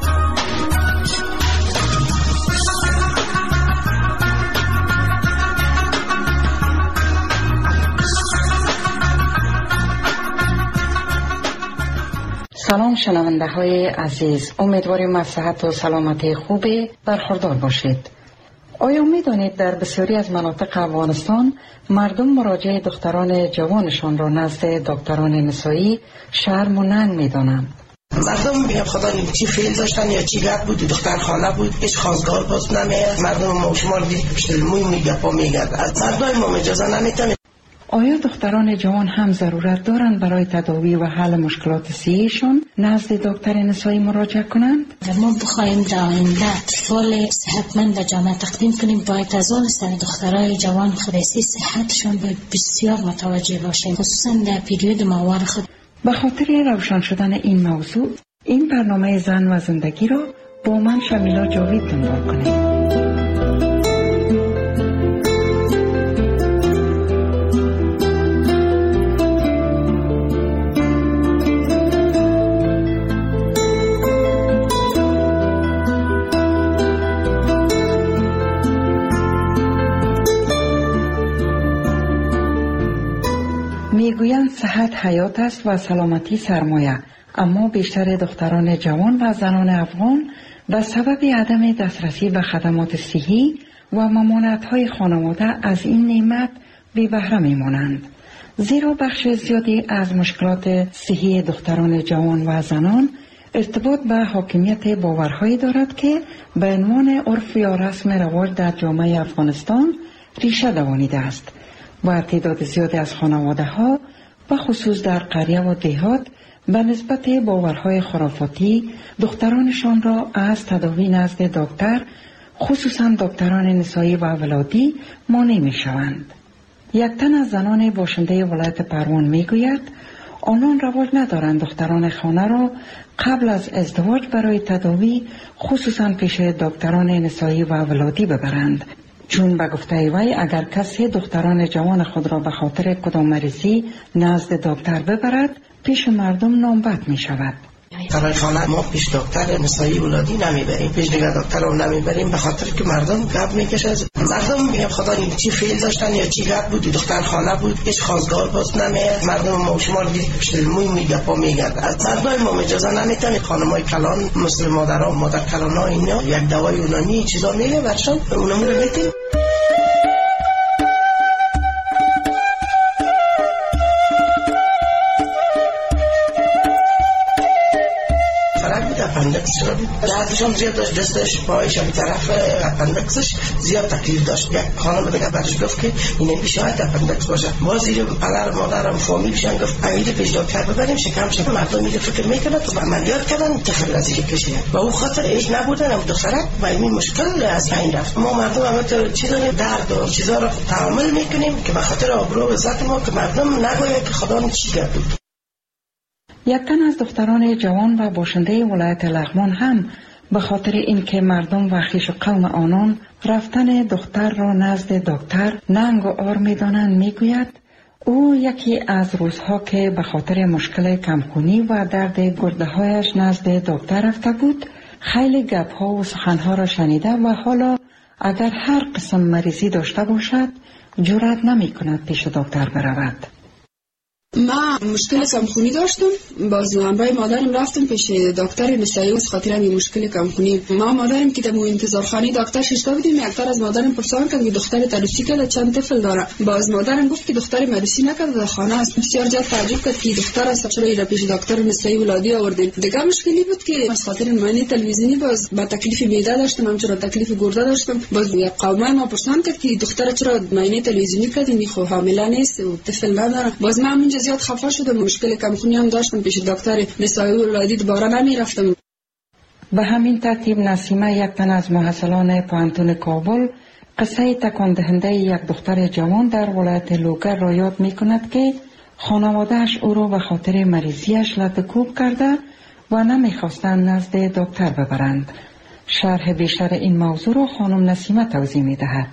سلام شنونده های عزیز، امیدواریم از صحت و سلامتی خوبی برخوردار باشید. آیا می‌دانید در بسیاری از مناطق افغانستان مردم مراجعه دختران جوانشان را نزد دکتران نسایی شرم و ننگ می‌دانند؟ مردم میگن خدا چی فیل داشتن یا چی گپ بود، دختر خانه بود، هیچ خواستگار باز نمیاد. مردم ما شما رو دید پشت موی گپا میگرد، از مردم ما اجازه نمیتونه. آیا دختران جوان هم ضرورت دارند برای تداوی و حل مشکلات صحیشان نزد دکتر نسایی مراجعه کنند؟ ما بخوایم در آینده اطفال صحتمند به جامعه تقدیم کنیم، باید از آن سر دخترای جوان خودسی صحتشان بسیار متوجه باشیم، خصوصا در پیریود ماهوار خود. به خاطر روشن شدن این موضوع، این برنامه زن و زندگی را با من شمیلا جاوید دنبال کنید. میگویند صحت حیات است و سلامتی سرمایه، اما بیشتر دختران جوان و زنان افغان به سبب عدم دسترسی به خدمات صحی و ممانعت‌های خانواده از این نعمت بی بهره میمانند، زیرا بخش زیادی از مشکلات صحی دختران جوان و زنان ارتباط به حاکمیت باورهایی دارد که به عنوان عرف یا رسم رواج در جامعه افغانستان ریشه دوانیده است و تعداد زیادی از خانواده‌ها و خصوص در قریه و دهات به نسبت باورهای خرافاتی دخترانشان را از تداوی نزد دکتر، خصوصا دکتران نسایی و ولادی، مانع می‌شوند. یک تن از زنان باشنده ولایت پروان میگوید آنان رواج ندارند دختران خانه را قبل از ازدواج برای تداوی خصوصا پیش دکتران نسایی و ولادی ببرند، چون به گفته وی اگر کسی دختران جوان خود را به خاطر کدام مریضی نزد دکتر ببرد پیش مردم نامبد می شود. برای خانه ما پیش دکتر نسایی ولادی نمیبریم، پیش دیگر دکتر رو نمیبریم به خاطر که مردم گپ میکشه. مردم میگن خدا این چی فیل داشتن یا چی گپ بود، دختر خانه بود، هیچ خواستگار باز نمیاد. مردم ما شما دید پیش موی میگپا میگرد. از مردم ما اجازه نمیتن خانمای کلان مثل مادرها مادر کلانا اینا یک دوای اونانی چیزا میگه برشان اونم رو میتیم. اپندکس شده بود، دردشان زیاد داشت، دستش پایش به طرف اپندکسش زیاد تکلیف داشت. یک خانم دیگه برش گفت که این شاید اپندکس باشه. باز زیر پدر مادرم فامیلشان گفت اگه پیش دکتر ببریم شکم شه. مردم میگه فکر میکنه تو عملیات کردن تخیل از اینکه کشیدن و اون خاطر ایش نبودن هم دخترک و این مشکل از این رفت. ما مردم همه چیزا درد و چیزا رو تحمل میکنیم که به خاطر آبرو و عزت ما که مردم نگوید که خدا چی کرد. یک تن از دختران جوان و باشنده ولایت لغمان هم به خاطر اینکه مردم و خویش قوم آنان رفتن دختر را نزد دکتر ننگ و عار می‌دانند میگوید او یکی از روزها که به خاطر مشکل کمخونی و درد گرده‌هایش نزد دکتر رفته بود خیلی گپ‌ها و سخن‌ها را شنیده و حالا اگر هر قسم مریضی داشته باشد جرأت نمی‌کند پیش دکتر برود. ما مشکل کمخونی داشتم، باز همراه مادرم رفتم پیش دکتر نسایی از خاطر این مشکل کمخونی. ما مادرم که در انتظارخانه دکتر ششته بودیم، یک تر از مادرم پرسان کرد که دختر عروسی کرده چند طفل داره. باز مادرم گفت که دختر عروسی نکرده در خانه است. بسیار زیاد تعجب کرد که دختر است، چرا ایرا پیش دکتر نسایی ولادی آوردین. دیگه مشکلی بود که از خاطر معاینه تلویزیونی باز با تکلیف معده داشتم، همچنین تکلیف گرده داشتم. باز یک قوم ما پرسان کرد که دختر چرا معاینه تلویزیونی کردین، خو حامله نیست و طفل نداره. باز من اینجا زیاد خفه شدم، مشکل کمخونی هم داشتم، پیش دکتر نسایی ولادی دوباره نمیرفتم. به همین ترتیب نسیمه یک تن از محصلان پوهنتون کابل قصه تکان دهنده یک دختر جوان در ولایت لوگر را یاد می کند که خانواده‌اش او را به خاطر مریضیش لطکوب کرده و نمیخواستند نزد دکتر ببرند. شرح بیشتر این موضوع را خانم نسیمه توضیح می دهد.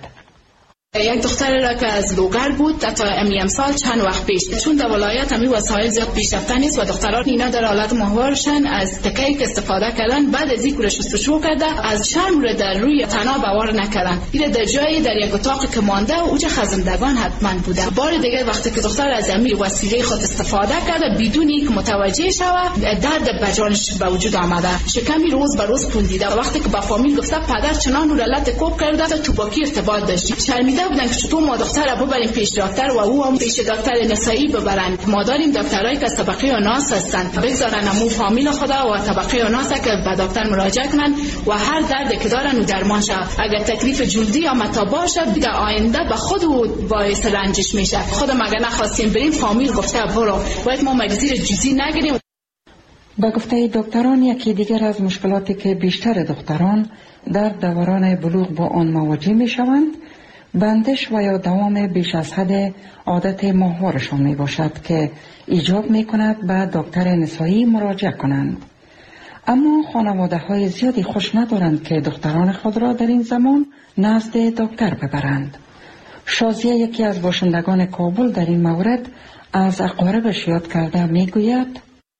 یک دختر را که از لوگر بود تا امسال چند وقت پیش، چون در ولایت همی وسایل زیاد پیشرفته نیست و دختران اینا در حالت ماهوارشن از تکه‌ای که استفاده کردن بعد از اینکه شستشو کرده از شرم رو در روی تناب باور نکردن. این در جایی در یک اتاق که مانده و اوج خزندگان حتما بوده. بار دیگه وقتی که دختر از امی وسیله خود استفاده کرده بدون اینکه متوجه شود درد بجانش به وجود آمده، شکمی روز به روز پوندیده. وقتی که با فامیل گفته پدر چنان رو لط کوب کرده تا توپاکی ارتباط داشت، شرمیده بودن که چطور ما دختر رو ببریم پیش دکتر و او هم پیش دکتر نسایی ببرن. ما داریم دکترایی که از طبقه اوناس هستن، بگذارن امو فامیل خدا و طبقه اوناس که به دکتر مراجعه کنن و هر درد که دارن و درمان شه. اگر تکلیف جلدی یا متا باشه در آینده به خود باعث رنجش میشه. خودم اگر نخواستیم بریم فامیل گفته برو، باید ما مگزیر جزئی نگیریم. با گفته دکتران یکی دیگر از مشکلاتی که بیشتر دختران در دوران بلوغ با آن مواجه میشوند بندش و یا دوام بیش از حد عادت ماهوارشان می باشد که ایجاب می کند به دکتر نسایی مراجعه کنند. اما خانواده های زیادی خوش ندارند که دختران خود را در این زمان نزد دکتر ببرند. شازیه یکی از باشندگان کابل در این مورد از اقاربش یاد کرده می گوید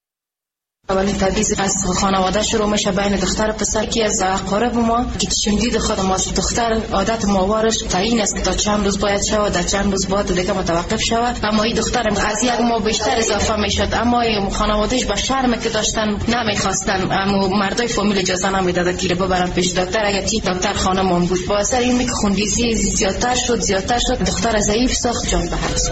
اولین تبعیض از خانواده شروع میشه بین دختر و پسر که از اقارب ما که شنیدید خود ما دختر عادت ماهوارش تعیین است که تا چند روز باید شود، در چند روز باید دیگه متوقف شود. اما این دختر از یک ماه بیشتر اضافه میشد، اما خانوادهش با شرم که داشتن نمیخواستن، اما مردای فامیل اجازه نمیداد که ببرن پیش دکتر. اگه تی دکتر خانمون بود با اثر این که خونریزی زیادتر شد، دختر ضعیف ساخت، جان به حبس.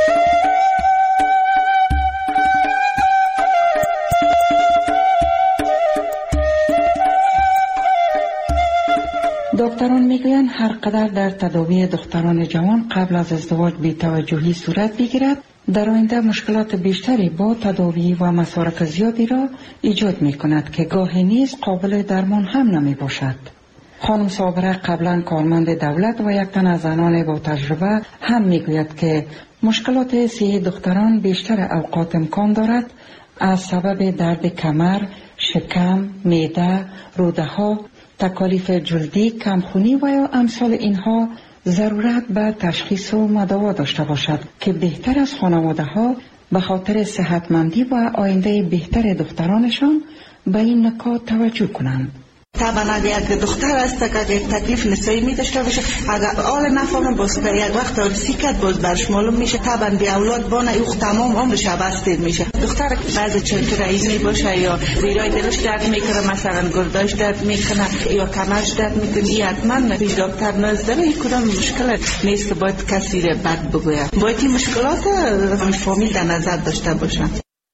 دکتران میگویند هر قدر در تداوی دختران جوان قبل از ازدواج بی‌توجهی صورت بگیرد، در آینده مشکلات بیشتری با تداوی و مصارف زیادی را ایجاد می کند که گاهی نیز قابل درمان هم نمی باشد. خانم صابره قبلا کارمند دولت و یک تن از زنان با تجربه هم میگوید که مشکلات صحی دختران بیشتر اوقات امکان دارد از سبب درد کمر، شکم، معده، روده ها، تکالیف جلدی، کمخونی و یا امثال اینها ضرورت به تشخیص و مداوا داشته باشد که بهتر از خانواده ها به خاطر صحتمندی و آینده بهتر دخترانشان به این نکات توجه کنند. طبعا اگر یک دختر است که یک تکلیف نسایی می داشته باشه، اگر آل نفهمه باز در یک وقت آرسی کرد باز برش معلوم میشه، طبعا بی اولاد بانه او تمام عمرش بستید میشه. دختر بعضی چرک رئیزی باشه یا ویرای دلش درد میکنه، مثلا گرداش درد میکنه یا کمرش درد میکنه، این حتما پیش دکتر نزدن. این کدام مشکل نیست که باید کسی را بد بگوید، باید این مشکلات فامیل در نظر داشته باشن.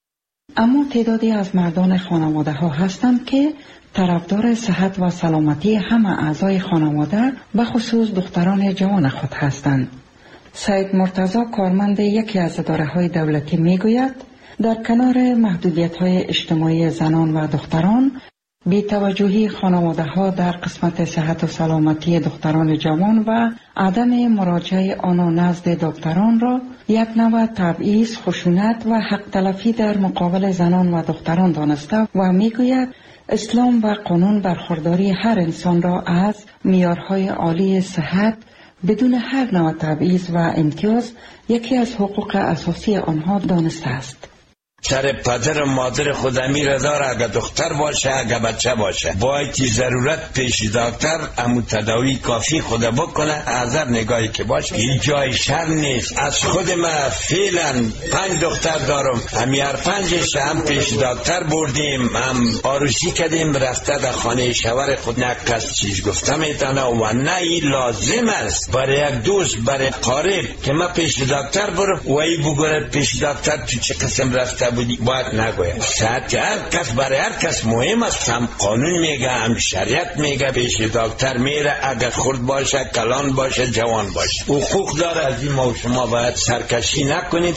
اما تعدادی از مردان خانواده ها هستند که طرفدار صحت و سلامتی همه اعضای خانواده به خصوص دختران جوان خود هستند. سید مرتضی کارمند یکی از اداره‌های دولتی میگوید در کنار محدودیت‌های اجتماعی زنان و دختران، بی‌توجهی خانواده‌ها در قسمت صحت و سلامتی دختران جوان و عدم مراجعه آنها نزد دکتران را یک نوع تبعیض، خشونت و حق تلفی در مقابل زنان و دختران دانسته و میگوید اسلام و قانون برخورداری هر انسان را از معیارهای عالی صحت بدون هر نوع تبعیض و امتیاز یکی از حقوق اساسی آنها دانسته است. سر پدر و مادر خود امیر داره، اگر دختر باشه اگر بچه باشه باید ضرورت پیش دکتر امو تداوی کافی خود بکنه. از هر نگاهی که باشه این جای شر نیست. از خود ما فعلا 5 دختر دارم، هر 5 هم پیش دکتر بردیم، هم آروسی کردیم، رفته در خانه شوهر خود نه کس چیز گفته میتونه و نه این لازم است برای یک دوست برای قارب که ما پیش دکتر برم و ای بگوره پیش دکتر تو چه قسم رفته بودی، باید نگوید. صحت هر کس برای هر کس مهم است، هم قانون میگه هم شریعت میگه پیش دکتر میره، اگر خرد باشه کلان باشه جوان باشه حقوق داره. از این ما شما باید سرکشی نکنید.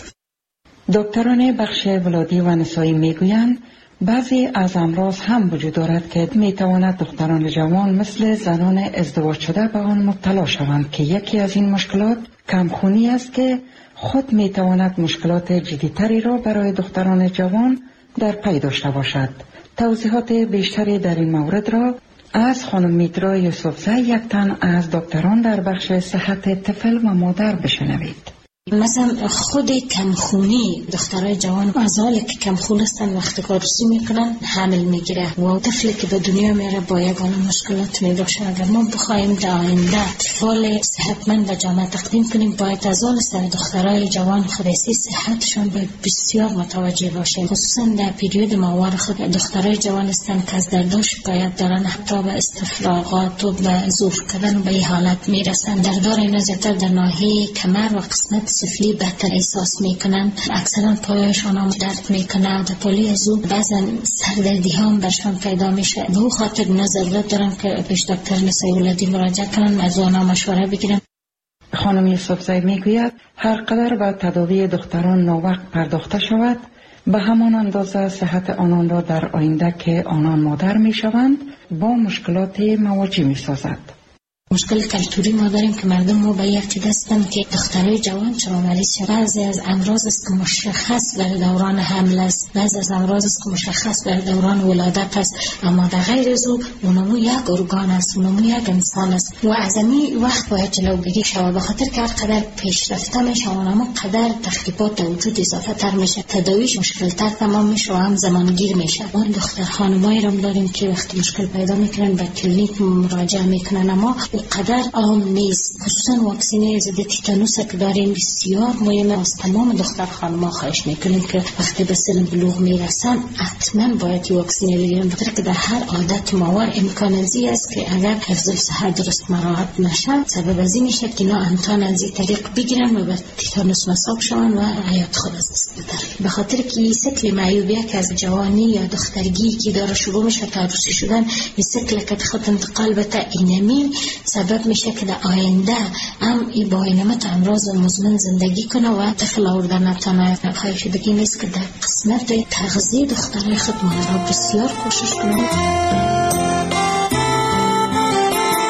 دکتران بخش ولادی و نسایی میگویند بعضی از امراض هم وجود دارد که میتواند دختران جوان مثل زنان ازدواج شده به آن مبتلا شوند که یکی از این مشکلات کمخونی است که خود میتواند مشکلات جدیتری را برای دختران جوان در پی داشته باشد. توضیحات بیشتری در این مورد را از خانم میترا یوسفزی یک تن از دکتران در بخش صحت طفل و مادر بشنوید. مثلا خود کمخونی دخترای جوان از حالی که کمخون هستن وقتی کارسی میکنن حمل میگیره و طفلی که به دنیا میره با یگانه مشکلات میباشه. اگر ما بخوایم در آینده اطفال صحتمند و جامعه تقدیم کنیم باید از حال سر دخترای جوان خودسی صحتشان به بسیار متوجه باشیم، خصوصا در پیریود ماهوار خود. دخترای جوان هستن که از درداش شکایت دارن، حتی به استفراغات و به ظروف کردن و به این حالت میرسن. دردار اینا زیادتر در ناحیه کمر و قسمت سفلی بهتر احساس میکنن، اکثرا پایشان هم درد میکنه، در پولی زود بعضن سردردی هم برشان پیدا میشه. به او خاطر ضرورت دارن که پیش دکتر نسایی ولادی مراجعه کنن، از آنها مشوره بگیرن. خانم یوسفزی میگوید هر قدر به تداوی دختران ناوقت پرداخته شود به همان اندازه صحت آنان را در آینده که آنان مادر میشوند با مشکلات مواجه میسازد. مشکل کلتوری ما داریم که مردم ما به یک هستن که دخترای جوان چرا مریض شد. بعضی از امراض است که مشخص برای دوران حمل است، بعضی از امراض است که مشخص برای دوران ولادت است، اما در غیر از او اونمو یک ارگان است، اونمو یک انسان است و از این وقت باید جلوگیری شود. به خاطر که هر قدر پیشرفته میشه اونمو قدر تخریبات در وجود اضافه تر میشه، تداویش مشکل تر تمام میشه و هم زمانگیر میشه. ما دختر خانمایی رو داریم که وقتی مشکل پیدا میکنن به کلینیک مراجعه میکنن، اما قدر عام نیست. خصوصا واکسینه ضد تیتانوس که داریم بسیار مهمه. از تمام دختر خانم‌ها خواهش میکنیم که وقتی به سن بلوغ میرسن حتما باید واکسینه بگیرن، بخاطر که در هر عادت ماور امکاناتی است که اگر حفظ صحت درست مراعات نشه سبب از این میشه که اینا امتحان از این طریق بگیرن و به تیتانوس مصاب شون و حیات خود از دست بدن. به خاطر که این سیکل معیوبیه که از جوانی یا دخترگی که داره شروع میشه تا عروسی شدن، این سیکل که خود انتقال بده اینمی سبب میشه که در آینده هم این با اینمت امراض مزمن زندگی کنه و طفل آوردن نتانه. خواهش بگیم است که در قسمت تغذیه دخترای خود مادرها بسیار کوشش کنند.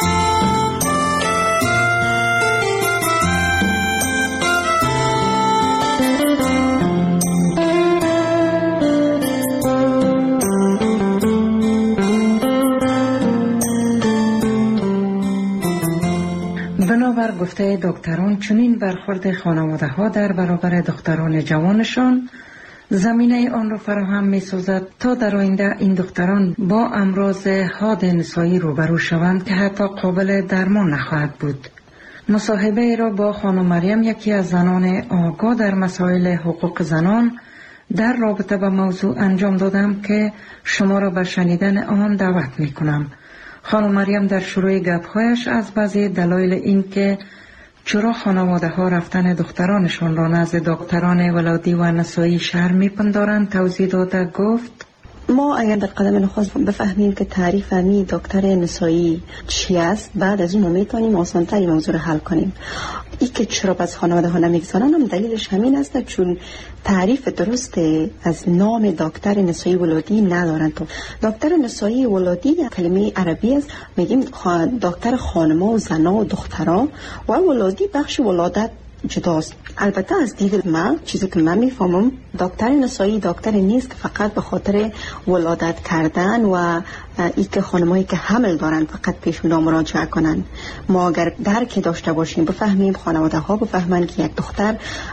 بنابر گفته دکتران چنین برخورد خانواده ها در برابر دختران جوانشان زمینه آن را فراهم می سازد تا در آینده این دختران با امراض حاد نسایی روبرو شوند که حتی قابل درمان نخواهد بود. مصاحبه را با خانم مریم، یکی از زنان آگاه در مسائل حقوق زنان، در رابطه با موضوع انجام دادم که شما را به شنیدن آن دعوت می کنم. خانم مریم در شروع گپ‌هایش از بعضی دلایل این که چرا خانواده ها رفتن دخترانشان را نزد دکتران ولادی و نسایی شرم می‌پندارند توضیح داده گفت: ما اگر در قدم نخست بفهمیم که تعریف می دکتر نسایی چی است، بعد از اون میتونیم آسان‌تری موضوع رو حل کنیم. این که چرا از خانواده ها نمیگذارن هم دلیلش همین است، چون تعریف درست از نام دکتر نسایی ولادی ندارن. تو دکتر نسایی ولادی کلمه عربی است، میگیم دکتر خانما و زنا و دختران، و ولادی بخش ولادت جداست. البته از دید من، چیزی که من میفهمم، دکتر نسایی دکتر نیست که فقط به خاطر ولادت کردن و ای که خانمایی که حمل دارن فقط پیش اونا مراجعه کنن. ما اگر درک داشته باشیم، بفهمیم، خانواده ها بفهمن که یک دختر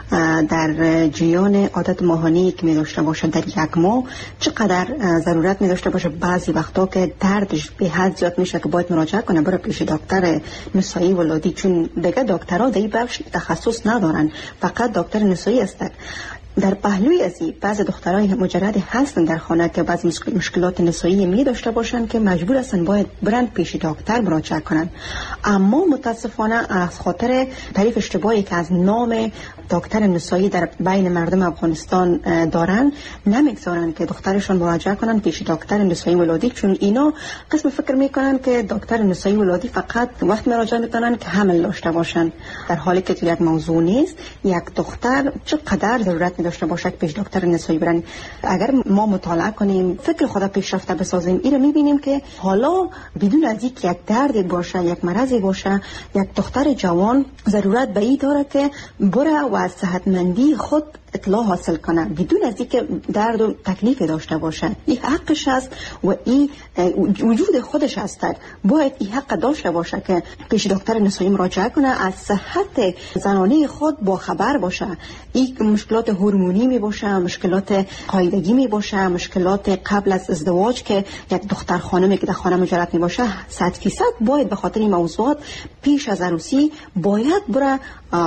در جریان عادت ماهانه‌ای که می داشته باشه در یک ماه چقدر ضرورت می داشته باشه، بعضی وقتا که دردش به حد زیاد میشه که باید مراجعه کنه برای پیش دکتر نسایی ولادی، چون دیگه دکترها در این بخش تخصص ندارن، فقط دکتر نسایی هستند. در پهلوی از این بعض دخترای مجرد هستن در خانه که بعض مشکلات نسایی می داشته باشن که مجبور هستن باید برن پیش دکتر مراجعه کنن. اما متاسفانه از خاطر تعریف اشتباهی که از نام دکتر نسایی در بین مردم افغانستان دارن، نمیگذارن که دخترشون مراجعه کنن پیش دکتر نسایی ولادی، چون اینا قسم فکر میکنن که دکتر نسایی ولادی فقط وقت مراجعه میکنن که حمل داشته باشن، در حالی که یک موضوع نیست. یک دختر چقدر ضرورت داشته باشه پیش دکتر نسایی برن. اگر ما مطالعه کنیم، فکر خود پیشرفته بسازیم، این رو میبینیم که حالا بدون از اینکه یک درد باشه، یک مرضی باشه، یک دختر جوان ضرورت به این داره که بره و از صحتمندی خود اطلاع حاصل کنه بدون از اینکه درد و تکلیف داشته باشه. این حقش است و این وجود خودش است. باید این حق داشته باشه که پیش دکتر نسایی مراجعه کنه، از صحت زنانه خود با خبر باشه. این مشکلات هورمونی می باشه، مشکلات قاعدگی می باشه، مشکلات قبل از ازدواج که یک دختر خانمی که در خانه مجرد می باشه، 100% باید به خاطر این موضوعات پیش از عروسی باید بره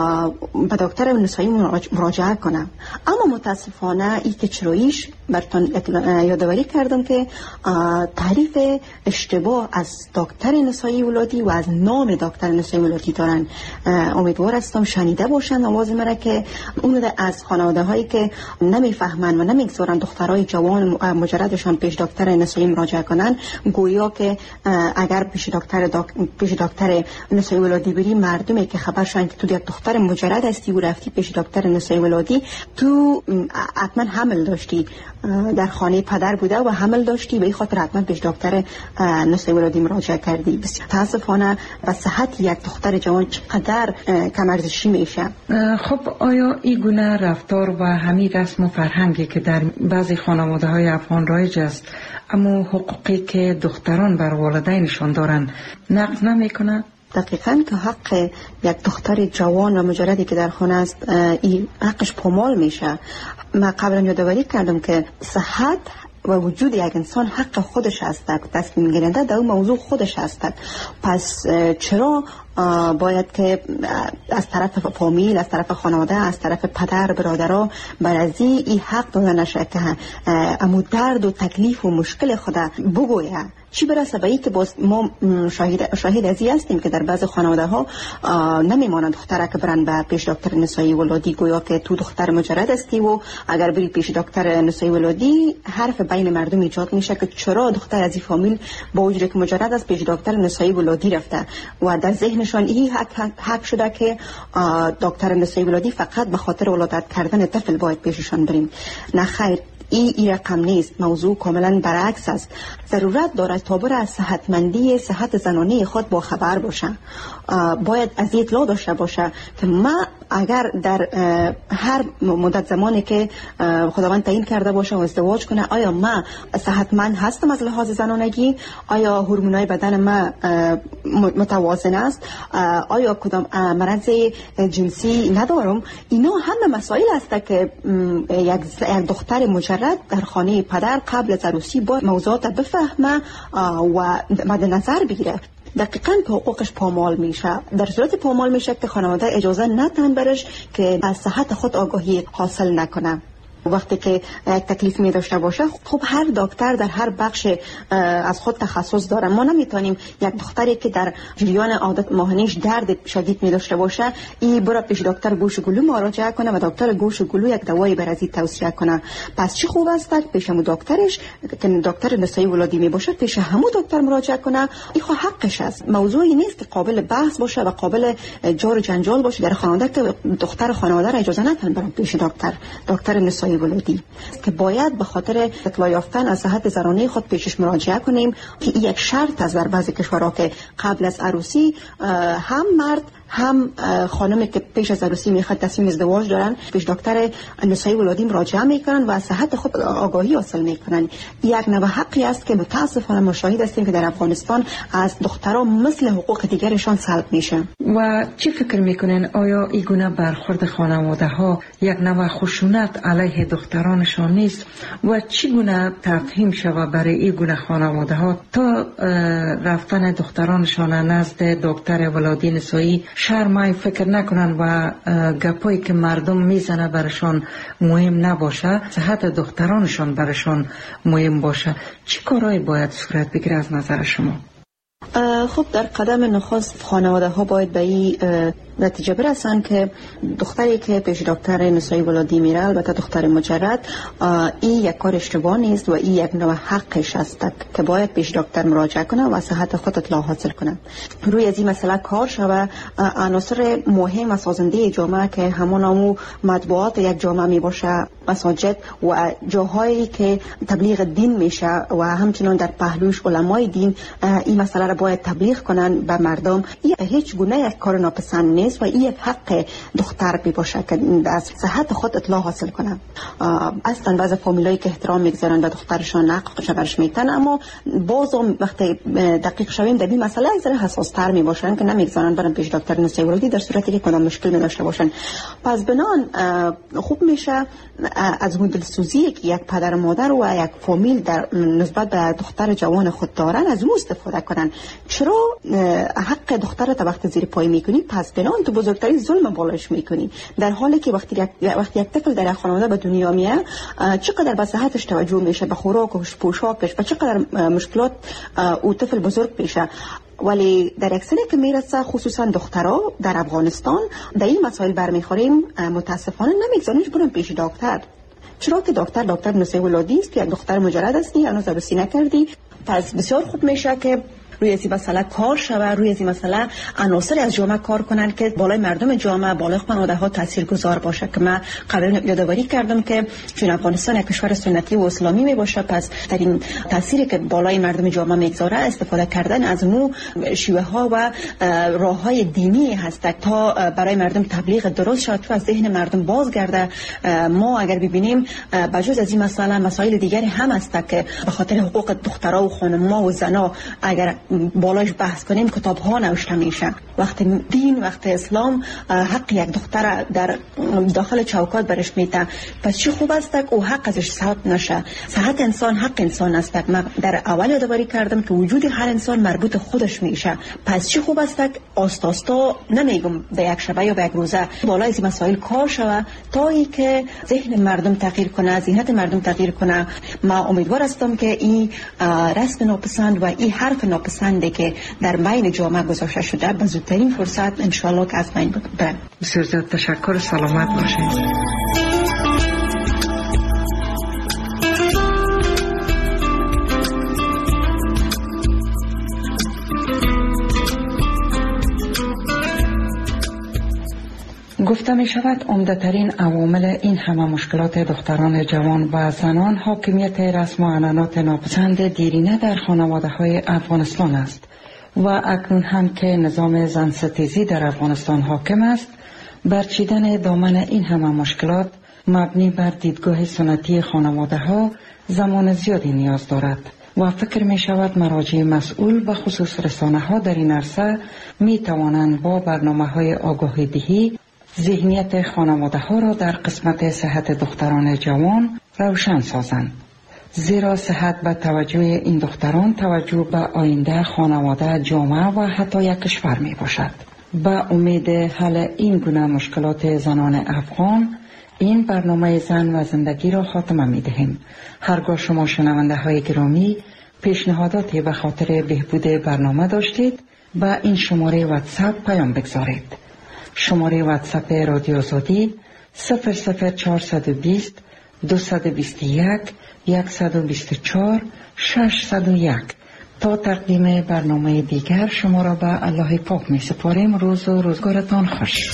به دکتر نسایی مراجعه کنه. اما متاسفانه این که چراییش براتون یادآوری کردم که تعریف اشتباه از دکتر نسایی ولادی و از نام دکتر نسایی ولادی دارن. امیدوار هستم شنیده باشن آواز مرا که اون از خانواده هایی که نمیفهمن و نمیگذارن دخترای جوان مجردشان پیش دکتر نسایی مراجعه کنن، گویا که اگر پیش دکتر نسایی ولادی بری، مردمی که خبرشن که تو یک دختر مجرد هستی و رفتی پیش دکتر نسایی ولادی، تو حتما حمل داشتی، در خانه پدر بوده و حمل داشتی، به این خاطر حتما پیش دکتر نسایی ولادی مراجعه کردی. بسیار متاسفانه و صحت یک دختر جوان چقدر کم ارزشی میشه. خب آیا این گونه رفتار و همین رسم و فرهنگی که در بعضی خانواده های افغان رایج است، اما حقوقی که دختران بر والدینشان دارن نقض نمیکنه؟ دقیقاً که حق یک دختر جوان و مجردی که در خانه است، این حقش پامال میشه. من قبلا یادآوری کردم که صحت و وجود یک انسان حق خودش است، تصمیم گیرنده در اون موضوع خودش است. پس چرا باید که از طرف فامیل، از طرف خانواده، از طرف پدر، برادرها بر از این حق داده نشه که امو درد و تکلیف و مشکل خود بگویه؟ چی برسه به این که باز ما شاهد از این هستیم که در بعض خانواده ها نمیمانند دختره که برن به پیش دکتر نسایی ولادی، گویا که تو دختر مجرد هستی و اگر بری پیش دکتر نسایی ولادی حرف بین مردم ایجاد میشه که چرا دختر از این فامیل با وجود که مجرد است پیش دکتر نسایی ولادی رفته و در ذهنشان این حق شده که دکتر نسایی ولادی فقط به خاطر ولادت کردن طفل باید پیششان بریم. نه خیر، این رقم نیست. موضوع کاملا برعکس است. ضرورت دارد تا بر از صحت زنانه خود با خبر باشه. باید از اطلاع داشته باشه که من اگر در هر مدت زمانی که خداوند تعیین کرده باشه و ازدواج کنه، آیا من صحتمند هستم از لحاظ زنانگی؟ آیا هورمونای بدن من متوازن است؟ آیا کدام مرض جنسی ندارم؟ اینا همه مسائل است که یک دختر مجرد در خانه پدر قبل از عروسی با موضوعات بفهمه و مد نظر بگیره. دقیقاً که حقوقش پامال میشه. در صورت پامال میشه که خانواده اجازه ندن برش که از صحت خود آگاهی حاصل نکنه. وقتی که یک تکلیف می داشته باشه، خب هر دکتر در هر بخش از خود تخصص داره. ما نمیتونیم یک دختری که در جریان عادت ماهانیش درد شدید می داشته باشه ای برای پیش دکتر گوش و گلو مراجعه کنه و دکتر گوش و گلو یک دوایی برای توصیه کنه. پس چی خوب است که پیش همون دکترش که دکتر نسایی ولادی می باشه پیش همون دکتر مراجعه کنه. این خو حقش است. موضوعی نیست که قابل بحث باشه و قابل جار و جنجال باشه در خانواده که دختر خانواده را اجازه ندن برای پیش دکتر نسایی ولادی که باید به خاطر اطلاع یافتن از صحت زنانه خود پیشش مراجعه کنیم که این یک شرط است در بعضی کشورها که قبل از عروسی هم مرد هم خانمی که پیش از عروسی میخواد تصمیم ازدواج دارن پیش دکتر نسایی ولادی مراجعه میکنن و صحت خود آگاهی حاصل میکنن. یک نوع حقی است که متاسفانه ما شاهد هستیم که در افغانستان از دخترها مثل حقوق دیگرشان سلب میشه. و چی فکر میکنین آیا این گونه برخورد خانواده ها یک نوع خشونت علیه دخترانشان نیست و چی گونه تفهیم شود برای این گونه خانواده ها تا رفتن دخترانشان نزد دکتر ولادی نسایی شرمای فکر نکنن و گپایی که مردم میزنه برشان مهم نباشه، صحت دخترانشان برشان مهم باشه؟ چی کارهایی باید صورت بگیره از نظر شما؟ خب در قدم نخست خانواده ها باید به این نتیجه برسن که دختری که پیش دکتر نسایی ولادی میره، البته دختر مجرد، این یک کار اشتباه نیست و این یک نوع حقش است که باید پیش دکتر مراجعه کنه و صحت خود اطلاع حاصل کنه. روی از این مسئله کار شوه. عناصر مهم و سازنده جامعه که همون مطبوعات یک جامعه می باشه، مساجد و جاهایی که تبلیغ دین میشه و همچنان در پهلوش علمای دین این مسئله را باید تبلیغ کنن به مردم. این هیچ گونه یک کار ناپسند نیست و این یک حق دختر می باشه که از صحت خود اطلاع حاصل کنه. اصلا بعضی فامیلایی که احترام میگذارن به دخترشان حقش برش میتن، اما باز وقتی دقیق شویم در این مسئله یک ذره حساس تر می باشن که نمیگذارن برن پیش دکتر نسایی ولادی در صورتی که کدام مشکل می داشته باشن. پس بنان خوب میشه از اون دلسوزی که یک پدر و مادر و یک فامیل در نسبت به دختر جوان خود دارن از اون استفاده کنن. چرا حق دختر تا وقت زیر پای میکنی، پس بنان تو بزرگترین ظلم بالایش میکنی، در حالی که وقتی یک طفل در خانواده به دنیا میاد چقدر به صحتش توجه میشه، به خوراکش، پوشاکش، و چقدر مشکلات او طفل بزرگ میشه. ولی در اکثر که میرسه خصوصا دخترها در افغانستان در این مسائل برمیخوریم، متاسفانه نمیگذارنش برن پیش دکتر. چرا که دکتر نسایی ولادی است که یک دختر مجرد هستی، هنوز عروسی نکردی. پس بسیار خوب میشه که روی از این مسئله کار شوه، روی از این مسئله عناصر از جامعه کار کنن که بالای مردم جامعه، بالای خانواده ها تاثیرگذار باشه. که من قبلا یادآوری کردم که چون افغانستان یک کشور سنتی و اسلامی می باشه، پس در این تاثیری که بالای مردم جامعه میگذاره استفاده کردن از مو شیوه ها و راه های دینی هست تا برای مردم تبلیغ درست شد و از ذهن مردم بازگرده. ما اگر ببینیم بجز از این مسئله مسائل دیگری هم هست که به خاطر حقوق دخترها و خانم‌ها و زنا اگر بالاش بحث کنیم کتاب ها نوشته میشه. وقت دین، وقت اسلام حق یک دختر در داخل چوکات برش میده، پس چی خوب است که او حق ازش سلب نشه. صحت انسان حق انسان است. من در اول یادآوری کردم که وجود هر انسان مربوط خودش میشه. پس چی خوب است که آستاستا نمیگم به یک شبه یا به یک روزه بالای این مسائل کار شوه تا ای که ذهن مردم تغییر کنه، ذهنیت مردم تغییر کنه. ما امیدوار هستم که این رسم ناپسند و این حرف ناپسندی که در بین جامعه گذاشته شده به زودترین فرصت ان شاء الله که از بین بره. بسیار زیاد تشکر. سلامت باشید. گفته می شود عمده‌ترین عوامل این همه مشکلات دختران جوان و زنان حاکمیت رسم و عنعنات ناپسند دیرینه در خانواده های افغانستان است و اکنون هم که نظام زن ستیزی در افغانستان حاکم است، برچیدن دامن این همه مشکلات مبنی بر دیدگاه سنتی خانواده ها زمان زیادی نیاز دارد و فکر می شود مراجع مسئول و خصوص رسانه ها در این عرصه می توانند با برنامه های آگاهی دهی ذهنیت خانواده ها را در قسمت صحت دختران جوان روشن سازند. زیرا صحت به توجه این دختران توجه به آینده خانواده، جامعه و حتی یک کشور می باشد. با امید حل این گونه مشکلات زنان افغان این برنامه زن و زندگی را خاتمه می دهیم. هرگاه شما شنونده های گرامی پیشنهاداتی به خاطر بهبود برنامه داشتید با این شماره واتساپ پیام بگذارید. شماره واتساپ رادیو آزادی 00420 221 124 601. تا تقدیم برنامه دیگر شما را به الله پاک می سپاریم. روز و روزگارتان خوش.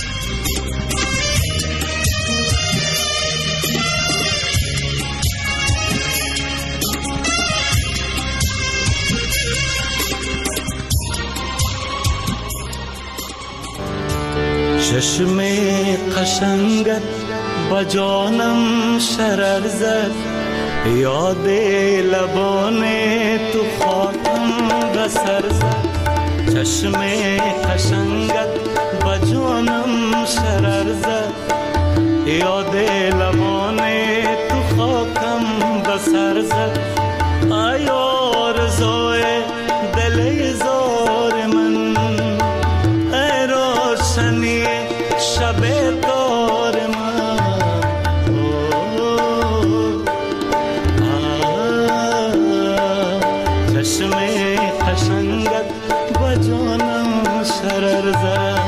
چشم قشنگت با جانم شرر زد، یاد لبان تو خاطم بسر زد. چشم قشنگت با جانم شرر زد، یاد لبان تو خاکم بسر زد. ای آرزوی دل زار من، ای روشنی شب دار من. چشم قشنگت با جانم شرر زد.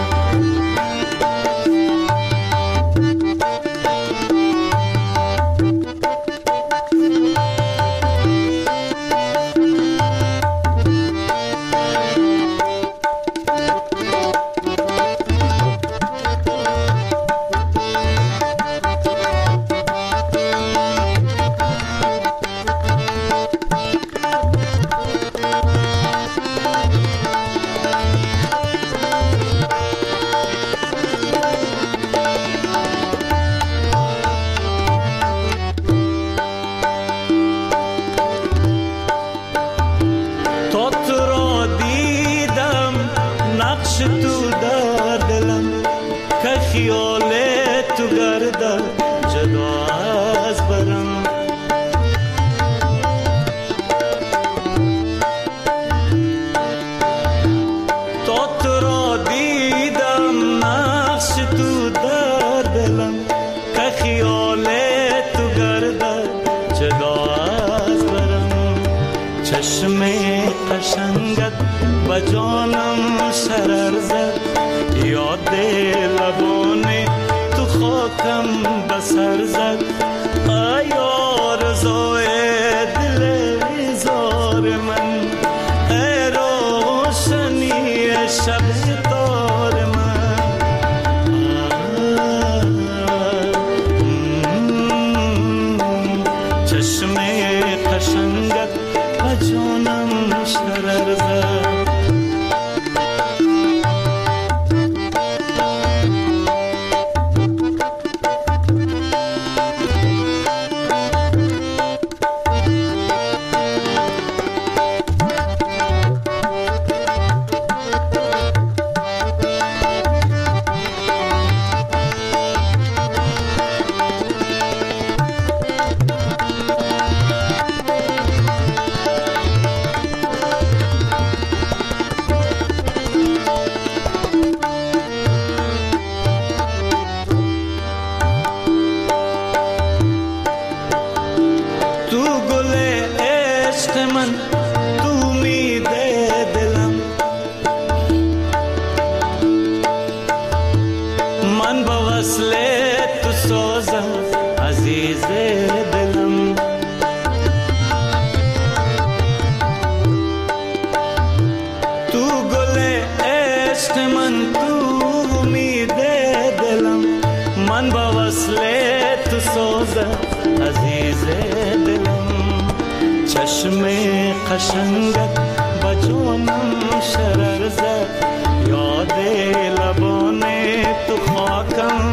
چشم قشنگت با جانم شرر زد، یاد لبان تو خاکم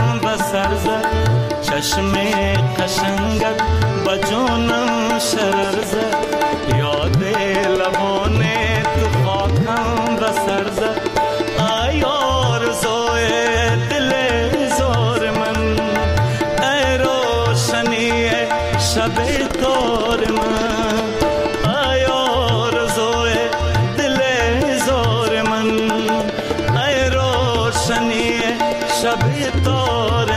چشم قشنگت با جانم شرر زد یاد لبان تو خاکم به سر زد ای آرزوی دل زار من ای روشنی شب تار من ای آرزوی دل زار من ای روشنی شب تار